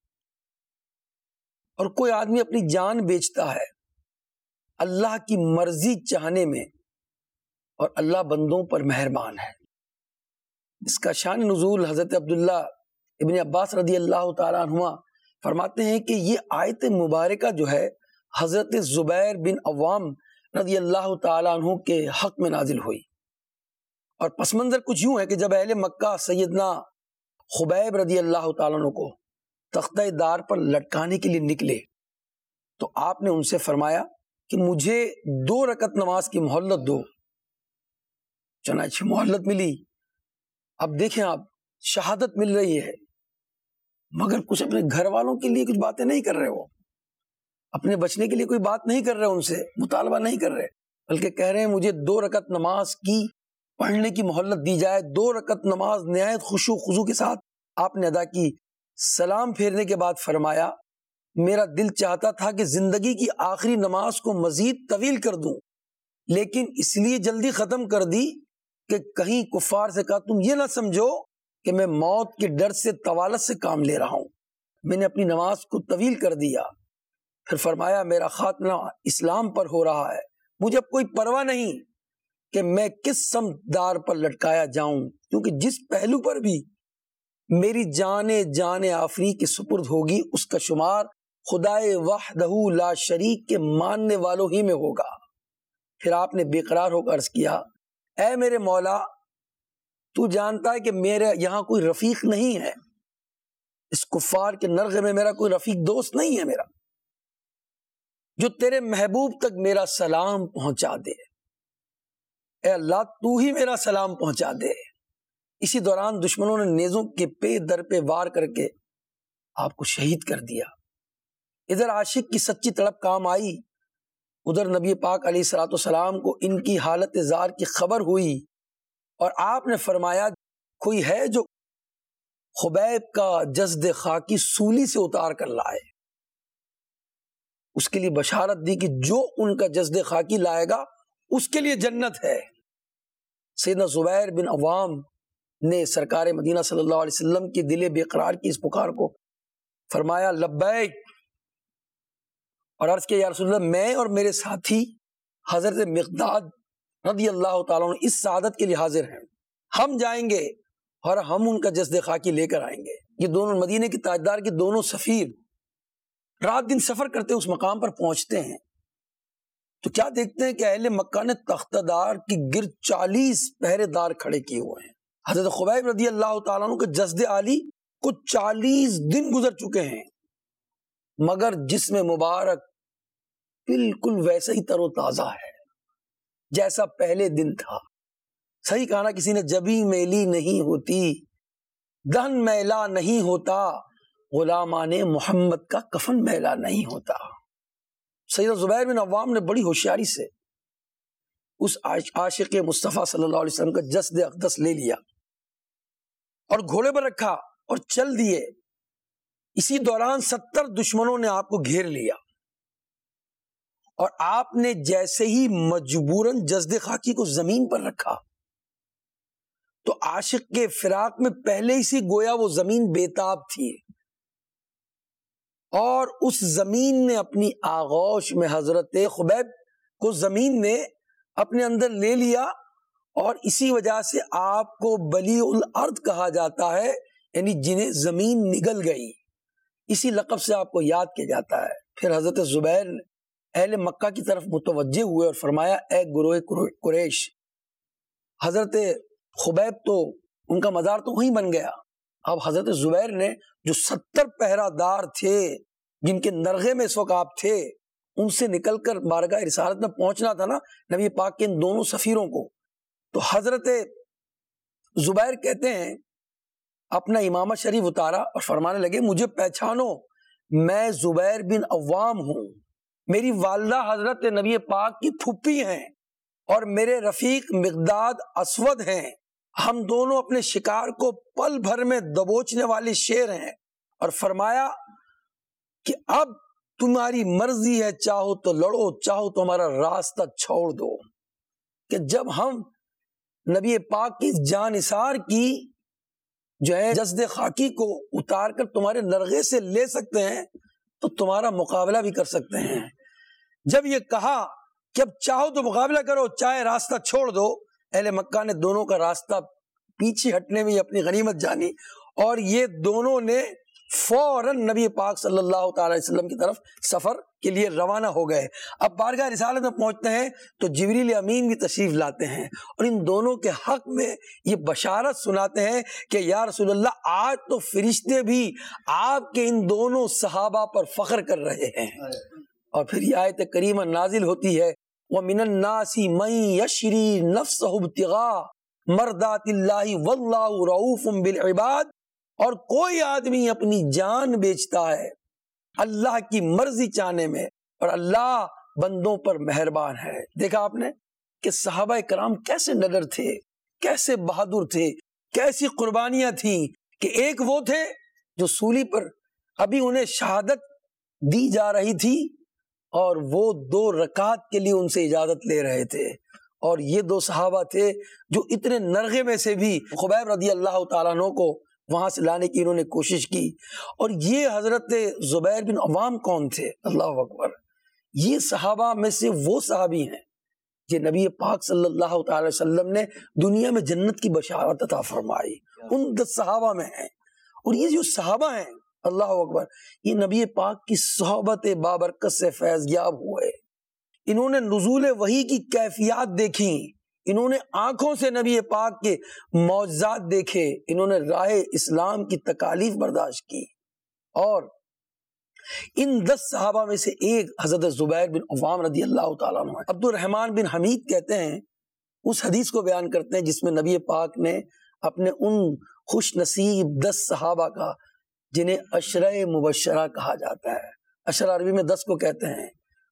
اور کوئی آدمی اپنی جان بیچتا ہے اللہ کی مرضی چاہنے میں، اور اللہ بندوں پر مہربان ہے. اس کا شان نزول حضرت عبداللہ ابن عباس رضی اللہ تعالیٰ عنہما فرماتے ہیں کہ یہ آیت مبارکہ جو ہے حضرت زبیر بن عوام رضی اللہ تعالیٰ عنہ کے حق میں نازل ہوئی. اور پس منظر کچھ یوں ہے کہ جب اہل مکہ سیدنا خبیب رضی اللہ تعالیٰ عنہ کو تختہ دار پر لٹکانے کے لیے نکلے تو آپ نے ان سے فرمایا کہ مجھے 2 رکعت نماز کی مہلت دو. چنانچہ مہلت ملی. اب دیکھیں آپ، شہادت مل رہی ہے مگر کچھ اپنے گھر والوں کے لیے کچھ باتیں نہیں کر رہے، وہ اپنے بچنے کے لیے کوئی بات نہیں کر رہے، ان سے مطالبہ نہیں کر رہے، بلکہ کہہ رہے ہیں مجھے 2 رکعت نماز کی پڑھنے کی مہلت دی جائے. 2 رکعت نماز نہایت خشوع و خضوع کے ساتھ آپ نے ادا کی. سلام پھیرنے کے بعد فرمایا میرا دل چاہتا تھا کہ زندگی کی آخری نماز کو مزید طویل کر دوں، لیکن اس لیے جلدی ختم کر دی کہ کہیں کفار سے کہا تم یہ نہ سمجھو کہ میں موت کے ڈر سے طوالت سے کام لے رہا ہوں. میں نے اپنی نماز کو طویل کر دیا. پھر فرمایا میرا خاتمہ اسلام پر ہو رہا ہے، مجھے اب کوئی پرواہ نہیں کہ میں کس سمت دار پر لٹکایا جاؤں، کیونکہ جس پہلو پر بھی میری جان آفری کے سپرد ہوگی اس کا شمار خدائے وحدہ لا شریک کے ماننے والوں ہی میں ہوگا. پھر آپ نے بے قرار ہو کر عرض کیا اے میرے مولا، تو جانتا ہے کہ میرے یہاں کوئی رفیق نہیں ہے، اس کفار کے نرغے میں میرا کوئی رفیق دوست نہیں ہے میرا، جو تیرے محبوب تک میرا سلام پہنچا دے. اے اللہ تو ہی میرا سلام پہنچا دے. اسی دوران دشمنوں نے نیزوں کے پہ در پہ وار کر کے آپ کو شہید کر دیا. ادھر عاشق کی سچی تڑپ کام آئی ادھر نبی پاک علیہ الصلوۃ والسلام کو ان کی حالت زار کی خبر ہوئی اور آپ نے فرمایا کوئی ہے جو خبیب کا جسد خاکی سولی سے اتار کر لائے. اس کے لیے بشارت دی کہ جو ان کا جسد خاکی لائے گا اس کے لیے جنت ہے. سیدنا زبیر بن عوام نے سرکار مدینہ صلی اللہ علیہ وسلم کی دل بے قرار کی اس پکار کو فرمایا لبیک، اور عرض کیا یا رسول اللہ میں اور میرے ساتھی حضرت مقداد رضی اللہ تعالیٰ عنہ اس سعادت کے لیے حاضر ہیں. ہم جائیں گے اور ہم ان کا جسد خاکی لے کر آئیں گے. یہ دونوں مدینے کے تاجدار کے دونوں سفیر رات دن سفر کرتے اس مقام پر پہنچتے ہیں تو کیا دیکھتے ہیں کہ اہل مکہ نے تختہ دار کی گرد 40 پہرے دار کھڑے کیے ہوئے ہیں. حضرت خبیب رضی اللہ تعالیٰ عنہ کے جسد عالی کو 40 دن گزر چکے ہیں مگر جسم مبارک بالکل ویسا ہی تر و تازہ ہے جیسا پہلے دن تھا. صحیح کہا نا کسی نے، جبھی میلی نہیں ہوتی دہن میلا نہیں ہوتا، غلامان محمد کا کفن میلا نہیں ہوتا. سیدنا زبیر بن عوام نے بڑی ہوشیاری سے اس عاشق مصطفیٰ صلی اللہ علیہ وسلم کا جسد اقدس لے لیا اور گھوڑے پر رکھا اور چل دیے. اسی دوران 70 دشمنوں نے آپ کو گھیر لیا اور آپ نے جیسے ہی مجبوراً جسد خاکی کو زمین پر رکھا تو عاشق کے فراق میں پہلے ہی سے گویا وہ زمین بےتاب تھی اور اس زمین نے اپنی آغوش میں حضرت خبیب کو زمین نے اپنے اندر لے لیا اور اسی وجہ سے آپ کو بلیع الارض کہا جاتا ہے، یعنی جنہیں زمین نگل گئی، اسی لقب سے آپ کو یاد کیا جاتا ہے. پھر حضرت زبیر اہل مکہ کی طرف متوجہ ہوئے اور فرمایا اے گروہ قریش، حضرت خبیب تو ان کا مزار تو وہیں بن گیا. اب حضرت زبیر نے جو 70 پہرہ دار تھے جن کے نرغے میں اس وقت آپ تھے ان سے نکل کر بارگاہ رسالت میں پہنچنا تھا نا نبی پاک کے ان دونوں سفیروں کو. تو حضرت زبیر کہتے ہیں اپنا امامہ شریف اتارا اور فرمانے لگے مجھے پہچانو، میں زبیر بن عوام ہوں، میری والدہ حضرت نبی پاک کی پھپھی ہیں اور میرے رفیق مقداد اسود ہیں. ہم دونوں اپنے شکار کو پل بھر میں دبوچنے والے شیر ہیں. اور فرمایا کہ اب تمہاری مرضی ہے، چاہو تو لڑو، چاہو تو ہمارا راستہ چھوڑ دو. کہ جب ہم نبی پاک کی جان نثار کی جو ہے جسد خاکی کو اتار کر تمہارے نرغے سے لے سکتے ہیں تو تمہارا مقابلہ بھی کر سکتے ہیں. جب یہ کہا کہ اب چاہو تو مقابلہ کرو، چاہے راستہ چھوڑ دو، اہل مکہ نے دونوں کا راستہ پیچھے ہٹنے میں اپنی غنیمت جانی اور یہ دونوں نے فوراً نبی پاک صلی اللہ تعالی وسلم کی طرف سفر کے لیے روانہ ہو گئے. اب بارگاہ رسالت میں پہنچتے ہیں تو جبریل امین بھی تشریف لاتے ہیں اور ان دونوں کے حق میں یہ بشارت سناتے ہیں کہ یا رسول اللہ آج تو فرشتے بھی آپ کے ان دونوں صحابہ پر فخر کر رہے ہیں. اور پھر یہ آیت کریمہ نازل ہوتی ہے وَمِنَ النَّاسِ مَن يَشْرِي نَفْسَهُ ابْتِغَاءَ مَرْضَاتِ اللَّهِ وَاللَّهُ رَءُوفٌ بِالْعِبَادِ. اور کوئی آدمی اپنی جان بیچتا ہے اللہ کی مرضی چاہنے میں اور اللہ بندوں پر مہربان ہے. دیکھا آپ نے کہ صحابہ کرام کیسے نڈر تھے، کیسے بہادر تھے، کیسی قربانیاں تھیں کہ ایک وہ تھے جو سولی پر ابھی انہیں شہادت دی جا رہی تھی اور وہ 2 رکعت کے لیے ان سے اجازت لے رہے تھے، اور یہ 2 صحابہ تھے جو اتنے نرغے میں سے بھی خبیب رضی اللہ تعالیٰ عنہ کو وہاں سے لانے کی انہوں نے کوشش کی. اور یہ حضرت زبیر بن عوام کون تھے؟ اللہ اکبر، یہ صحابہ میں سے وہ صحابی ہیں کہ نبی پاک صلی اللہ تعالی وسلم نے دنیا میں جنت کی بشارت عطا فرمائی، ان 10 صحابہ میں ہیں. اور یہ جو صحابہ ہیں اللہ اکبر، یہ نبی پاک کی صحبت بابرکت سے فیض یاب ہوئے. انہوں نے نزول وحی کی کیفیات دیکھی، انہوں نے آنکھوں سے نبی پاک کے معجزات دیکھے، انہوں نے راہ اسلام کی تکالیف برداشت کی. اور ان 10 صحابہ میں سے ایک حضرت زبیر بن عوام رضی اللہ تعالیٰ عنہ. عبد الرحمن بن حمید کہتے ہیں، اس حدیث کو بیان کرتے ہیں جس میں نبی پاک نے اپنے ان خوش نصیب 10 صحابہ کا جنہیں عشرہ مبشرہ کہا جاتا ہے، عشرہ عربی میں 10 کو کہتے ہیں،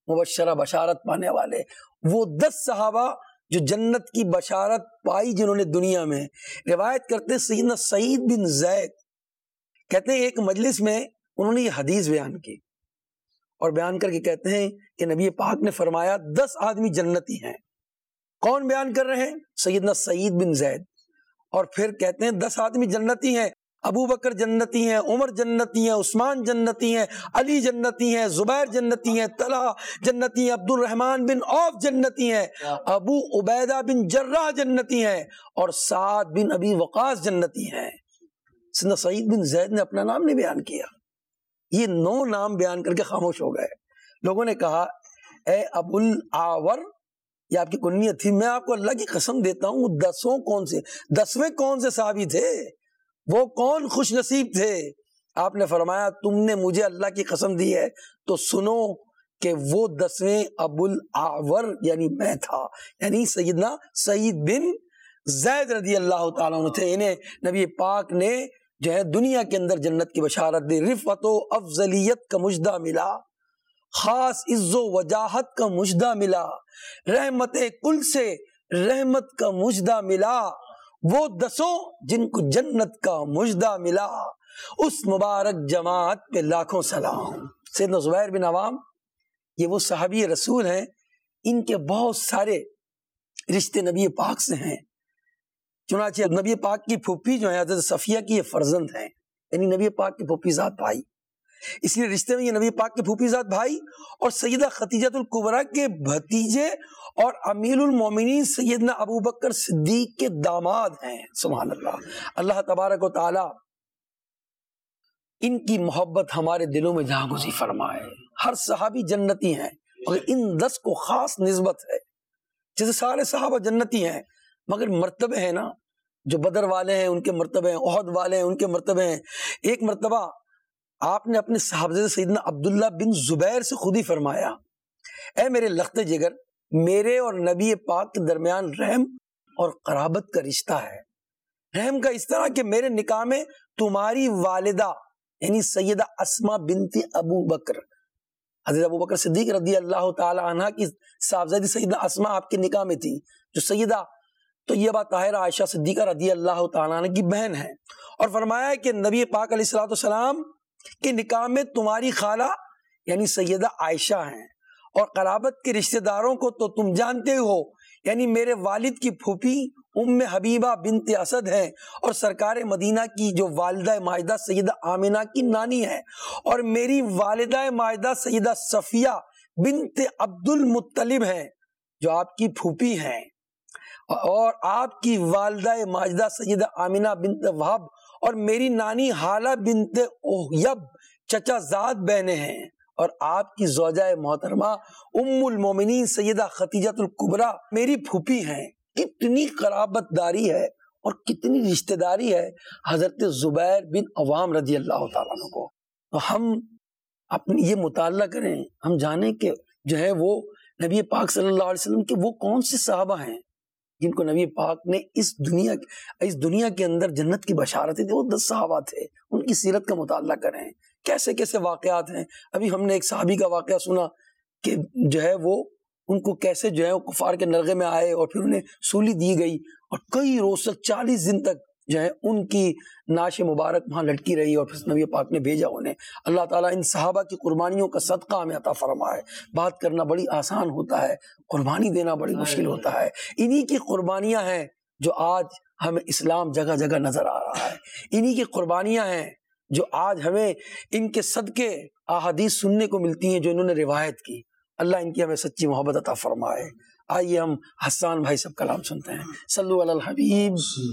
مبشرہ بشارت پانے والے، وہ 10 صحابہ جو جنت کی بشارت پائی جنہوں نے دنیا میں. روایت کرتے سیدنا سعید بن زید کہتے ہیں ایک مجلس میں انہوں نے یہ حدیث بیان کی اور بیان کر کے کہتے ہیں کہ نبی پاک نے فرمایا 10 آدمی جنتی ہیں. کون بیان کر رہے ہیں؟ سیدنا سعید بن زید. اور پھر کہتے ہیں 10 آدمی جنتی ہیں، ابو بکر جنتی ہیں، عمر جنتی ہیں، عثمان جنتی ہیں، علی جنتی ہیں، زبیر جنتی ہیں، طلحہ جنتی ہیں، عبد الرحمن بن عوف جنتی ہیں، ابو عبیدہ بن جراح جنتی ہیں، اور سعد بن ابی وقاص جنتی ہیں. سیدنا سعید بن زید نے اپنا نام نہیں بیان کیا، یہ 9 نام بیان کر کے خاموش ہو گئے. لوگوں نے کہا اے ابو العاور، یہ آپ کی کنیت تھی، میں آپ کو اللہ کی قسم دیتا ہوں 10ویں کون سے صحابی تھے، وہ کون خوش نصیب تھے؟ آپ نے فرمایا تم نے مجھے اللہ کی قسم دی ہے تو سنو کہ وہ 10ویں ابو العاور یعنی میں تھا، یعنی سیدنا سعید بن زید رضی اللہ تعالیٰ عنہ تھے. انہیں نبی پاک نے جو ہے دنیا کے اندر جنت کی بشارت دی. رفعت و افضلیت کا مجدہ ملا، خاص عز و وجاہت کا مجدہ ملا، رحمت کل سے رحمت کا مجدہ ملا، وہ 10 جن کو جنت کا مجدہ ملا، اس مبارک جماعت پہ لاکھوں سلام. سیدنا زبیر بن عوام یہ وہ صحابی رسول ہیں، ان کے بہت سارے رشتے نبی پاک سے ہیں. چنانچہ نبی پاک کی پھوپھی جو ہے حضرت صفیہ کی یہ فرزند ہیں، یعنی نبی پاک کی پھوپھی ذات بھائی، اس لیے رشتے میں یہ نبی پاک کی پھوپھی ذات بھائی اور سیدہ خدیجہ الکبریٰ کے بھتیجے اور امیر المومنین سیدنا ابو بکر صدیق کے داماد ہیں. سبحان اللہ. اللہ تبارک و تعالی ان کی محبت ہمارے دلوں میں جہاں گزی فرمائے. ہر صحابی جنتی ہیں مگر ان 10 کو خاص نسبت ہے. جیسے سارے صحابہ جنتی ہیں مگر مرتبے ہیں نا، جو بدر والے ہیں ان کے مرتبے ہیں، احد والے ہیں ان کے مرتبے ہیں. ایک مرتبہ آپ نے اپنے صحابہ سیدنا عبداللہ بن زبیر سے خود ہی فرمایا اے میرے لخت جگر، میرے اور نبی پاک کے درمیان رحم اور قرابت کا رشتہ ہے. رحم کا اس طرح کہ میرے نکاح میں تمہاری والدہ یعنی سیدہ اسماء بنت ابو بکر، حضرت ابو بکر صدیق رضی اللہ تعالی عنہ کی صاحبزادی سیدہ اسماء آپ کے نکاح میں تھی، جو سیدہ طیبہ طاہرہ عائشہ صدیقہ رضی اللہ تعالی عنہ کی بہن ہے. اور فرمایا کہ نبی پاک علیہ الصلوۃ والسلام کے نکاح میں تمہاری خالہ یعنی سیدہ عائشہ ہیں، اور قرابت کے رشتہ داروں کو تو تم جانتے ہو، یعنی میرے والد کی پھوپھی ام حبیبہ بنت اسد ہیں، اور سرکار مدینہ کی جو والدہ ماجدہ سیدہ آمنہ کی نانی ہے، اور میری والدہ ماجدہ سیدہ صفیہ بنت عبد المطلب ہیں جو آپ کی پھوپھی ہیں، اور آپ کی والدہ ماجدہ سیدہ آمنہ بنت وہب اور میری نانی حالہ بنت اوہیب چچا زاد بہنیں ہیں، اور آپ کی زوجہ محترمہ ام المومنین سیدہ خدیجہ الکبریٰ میری پھوپھی ہیں. کتنی قرابت داری ہے اور کتنی رشتہ داری ہے حضرت زبیر بن عوام رضی اللہ تعالیٰ عنہ کو. تو ہم اپنی یہ مطالعہ کریں، ہم جانیں کہ جو ہے وہ نبی پاک صلی اللہ علیہ وسلم کے وہ کون سے صحابہ ہیں جن کو نبی پاک نے اس دنیا کے اندر جنت کی بشارتیں دی. وہ 10 صحابہ تھے، ان کی سیرت کا مطالعہ کریں، کیسے کیسے واقعات ہیں. ابھی ہم نے ایک صحابی کا واقعہ سنا کہ جو ہے وہ ان کو کیسے جو ہے وہ کفار کے نرغے میں آئے اور پھر انہیں سولی دی گئی، اور کئی روز تک 40 دن تک جو ہے ان کی ناش مبارک وہاں لٹکی رہی، اور پھر نبی پاک نے بھیجا انہیں. اللہ تعالیٰ ان صحابہ کی قربانیوں کا صدقہ ہمیں عطا فرمائے. بات کرنا بڑی آسان ہوتا ہے، قربانی دینا بڑی مشکل ہوتا ہے. انہی کی قربانیاں ہیں جو آج ہمیں اسلام جگہ جگہ نظر آ رہا ہے. انہی کی قربانیاں ہیں جو آج ہمیں ان کے صدقے احادیث سننے کو ملتی ہیں جو انہوں نے روایت کی. اللہ ان کی ہمیں سچی محبت عطا فرمائے. آئیے ہم حسان بھائی سب کلام سنتے ہیں. صلو علی الحبیب.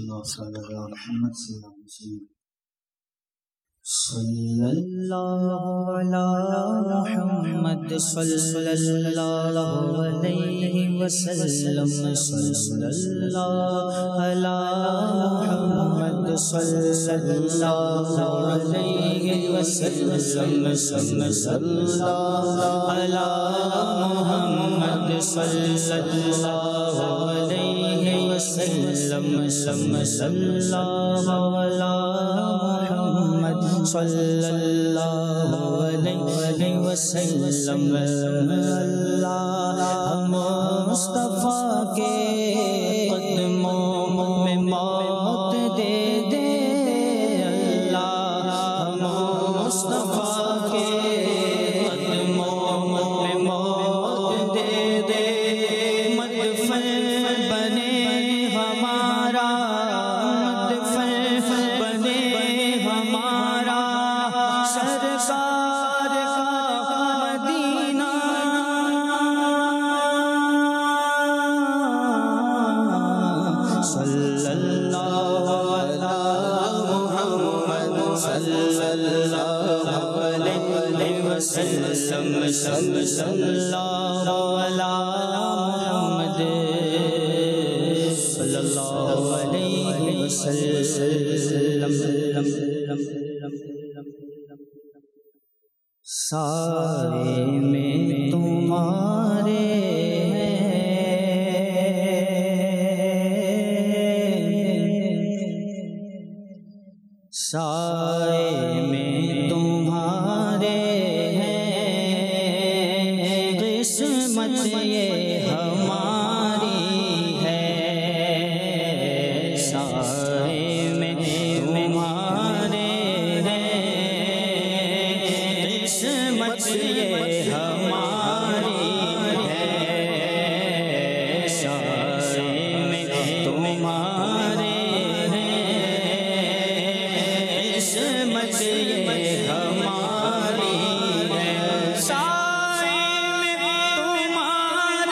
صلی اللہ علی محمد صلی اللہ علیہ وسلم. صلی اللہ علی محمد صلی اللہ علیہ وسلم. صلی اللہ علی محمد صلی اللہ علیہ وسلم. صلی اللہ علی محمد صلی اللہ علیہ علیہ وسلم اللہ مصطفیٰ کے قدموں میں موت دے دے اللہ مصطفیٰ کے قدموں میں موت دے دے مدفن بنے ہمارا مدفن بنے ہمارا سرکار کا مدینہ صلی اللہ علی محمد صلی اللہ علیہ وسلم صلی اللہ علی محمد صلی اللہ علیہ وسلم سائے میں تمہارے سائے میں تمہارے ہیں قسمت یہ ہماری ہے سائے میں تمہارے ہیں قسمت یہ ہماری ہے سائے میں تمہارے قسمت یہ ہماری ہے سائے میں تمہارے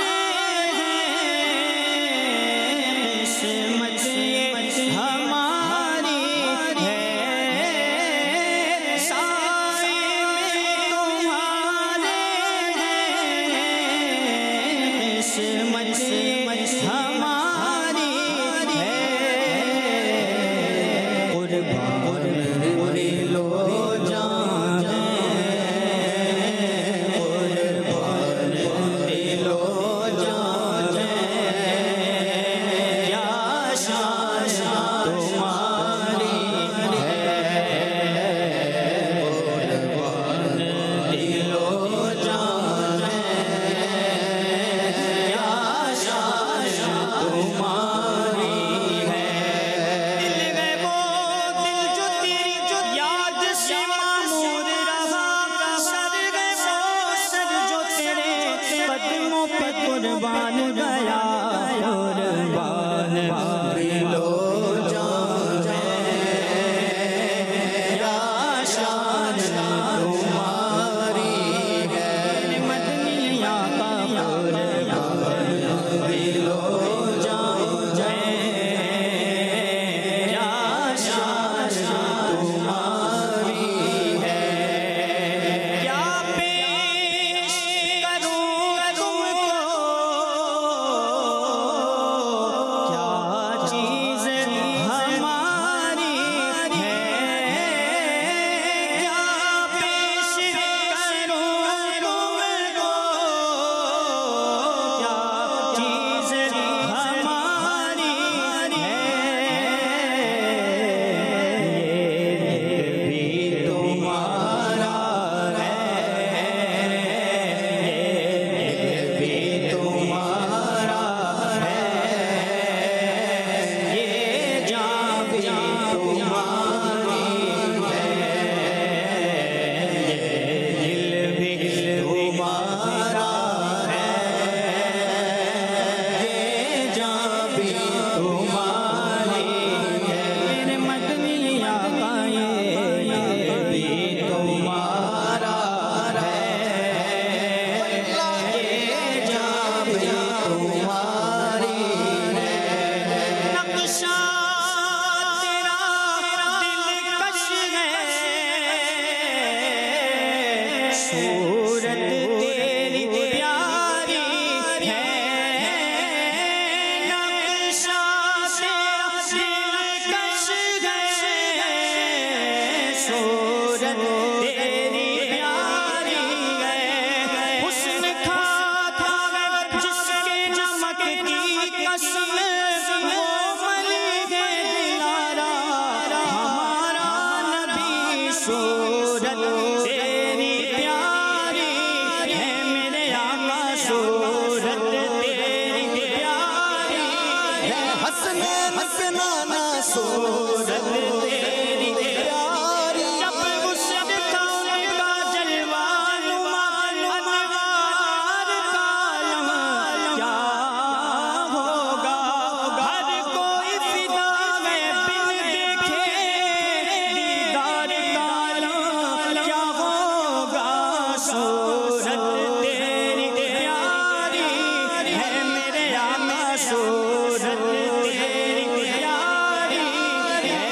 حسنین پہ نانا صورت تیری پیاری جب اس کون کا جلوہ نما انوار کا علم کیا ہوگا ہر کوئی فدا میں بن دیکھے دیدار کا علم کیا ہوگا صورت تیری پیاری ہے میرے آقا صورت تیری پیاری ہے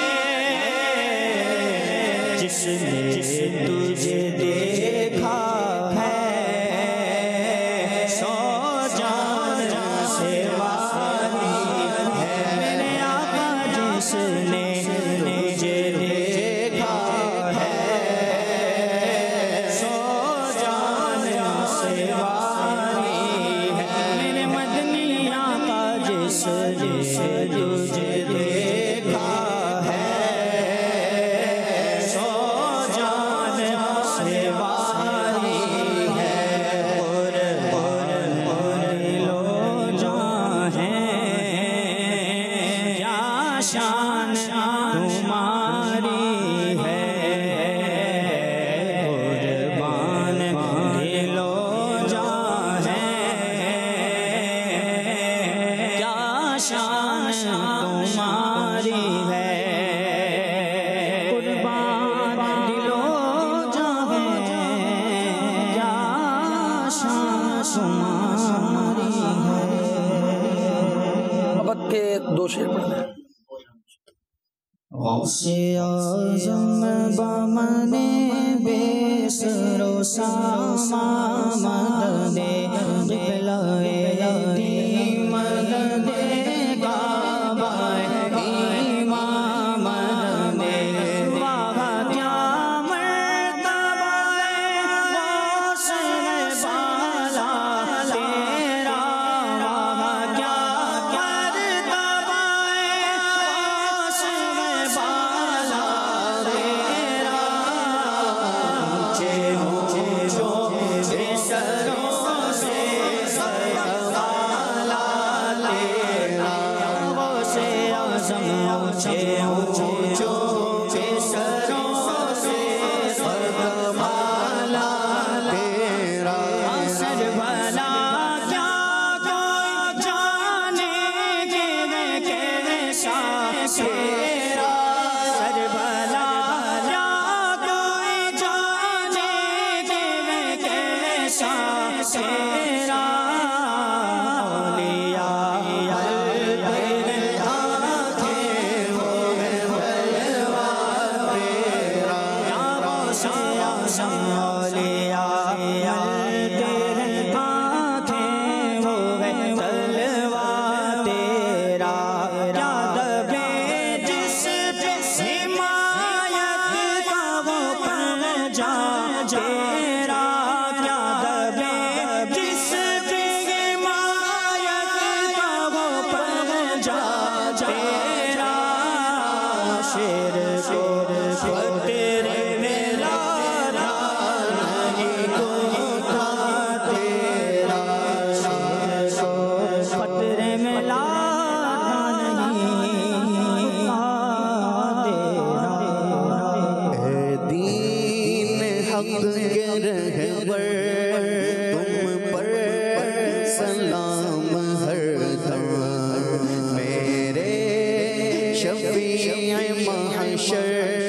جس نے تجھے دیکھا ہے سو جان سے والی ہے میرے آقا جس نے تجھے دیکھا ہے سو جان سے والی ہے میرے مدنی آقا جس نے تجھے دیکھا ہے سو جان سے والی ہے لو جان ہے کیا شان تمہاری ہے قربان دلو جان ہے کیا شان تمہاری ہے قربان دلو جان ہے کیا شان تمہاری ہے ابک کے دو شعر پڑھنا ہے. غوث اعظم بمن بے سر و ساما مدد قبلہ دی مدد کعبہ امام مدد واہ کیا مرتبہ غوث بالا تیرا واہ کیا مرتبہ غوث بالا تیرا اونچے اونچے جو بے سروں سے سروالا تیرا غوث اعظم اونچے اونچے جو بے سروں سے سروالا تیرا سر بھلا کیا کوئی جانے کہ میں کیسا تیرا سر بھلا کیا کوئی جانے کہ میں کیسا تیرا اولیاء تیرے آنکھیں ہوئے بلوا تیرا یا غوث اعظم اولیاء تیرے آنکھیں ہوئے بلوا تیرا کیا دبے جس پہ حمایت کا وہ پنجہ تیرا کیا دبے جس پہ حمایت کا وہ پنجہ تیرا شیر کو تیرے میرا نہیں کوتا تیرا شیر کو خطرے میں لانا نہیں تیرا اے دین حق کے رہبر تم پر سلام ہر دم میرے شفیع محشر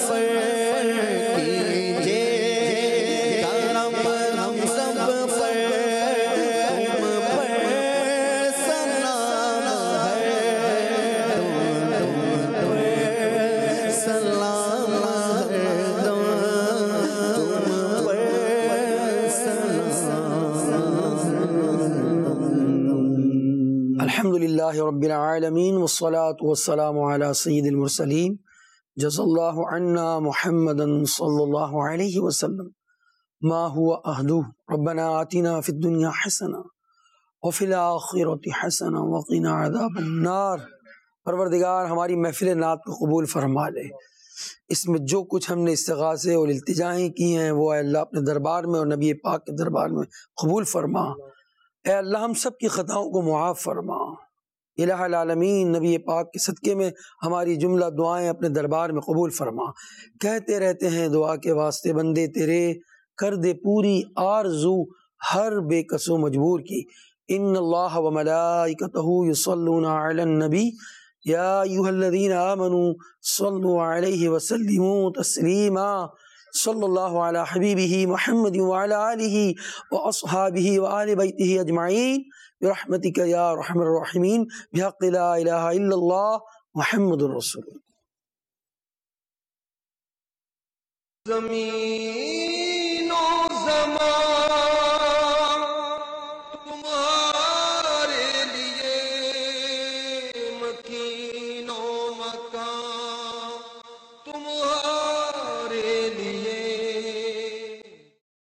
سفر کیجے کرم ہم سب پر تم پر سلام ہے تم پر سلام ہے تم پر الحمد للہ رب العالمین والصلاة والسلام علی سید المرسلین جزا اللہ عنا محمدا صلی اللہ علیہ وسلم ما هو اہدو ربنا آتنا فی الدنیا حسنا وفی الآخرۃ حسنا وقنا عذاب النار۔ پروردگار ہماری محفل نعت کو قبول فرما لے، اس میں جو کچھ ہم نے استغاثے اور التجائیں کی ہیں وہ اے اللہ اپنے دربار میں اور نبی پاک کے دربار میں قبول فرما۔ اے اللہ ہم سب کی خطاؤں کو معاف فرما۔ الہ العالمین نبی پاک کے صدقے میں ہماری جملہ دعائیں اپنے دربار میں قبول فرما۔ کہتے رہتے ہیں دعا کے واسطے بندے تیرے، کر دے پوری آرزو ہر بے کس و مجبور کی۔ ان اللہ و ملائکتہ یصلون علی النبی یا ایھا الذین آمنوا صلوا علیہ وسلموا تسلیما۔ صلی اللہ علی حبیبہ محمد وعلی آلہ واصحابہ وآل بیتہ اجمعین برحمتک یا ارحم الراحمین بحق لا الہ الا اللہ محمد الرسول۔ زمین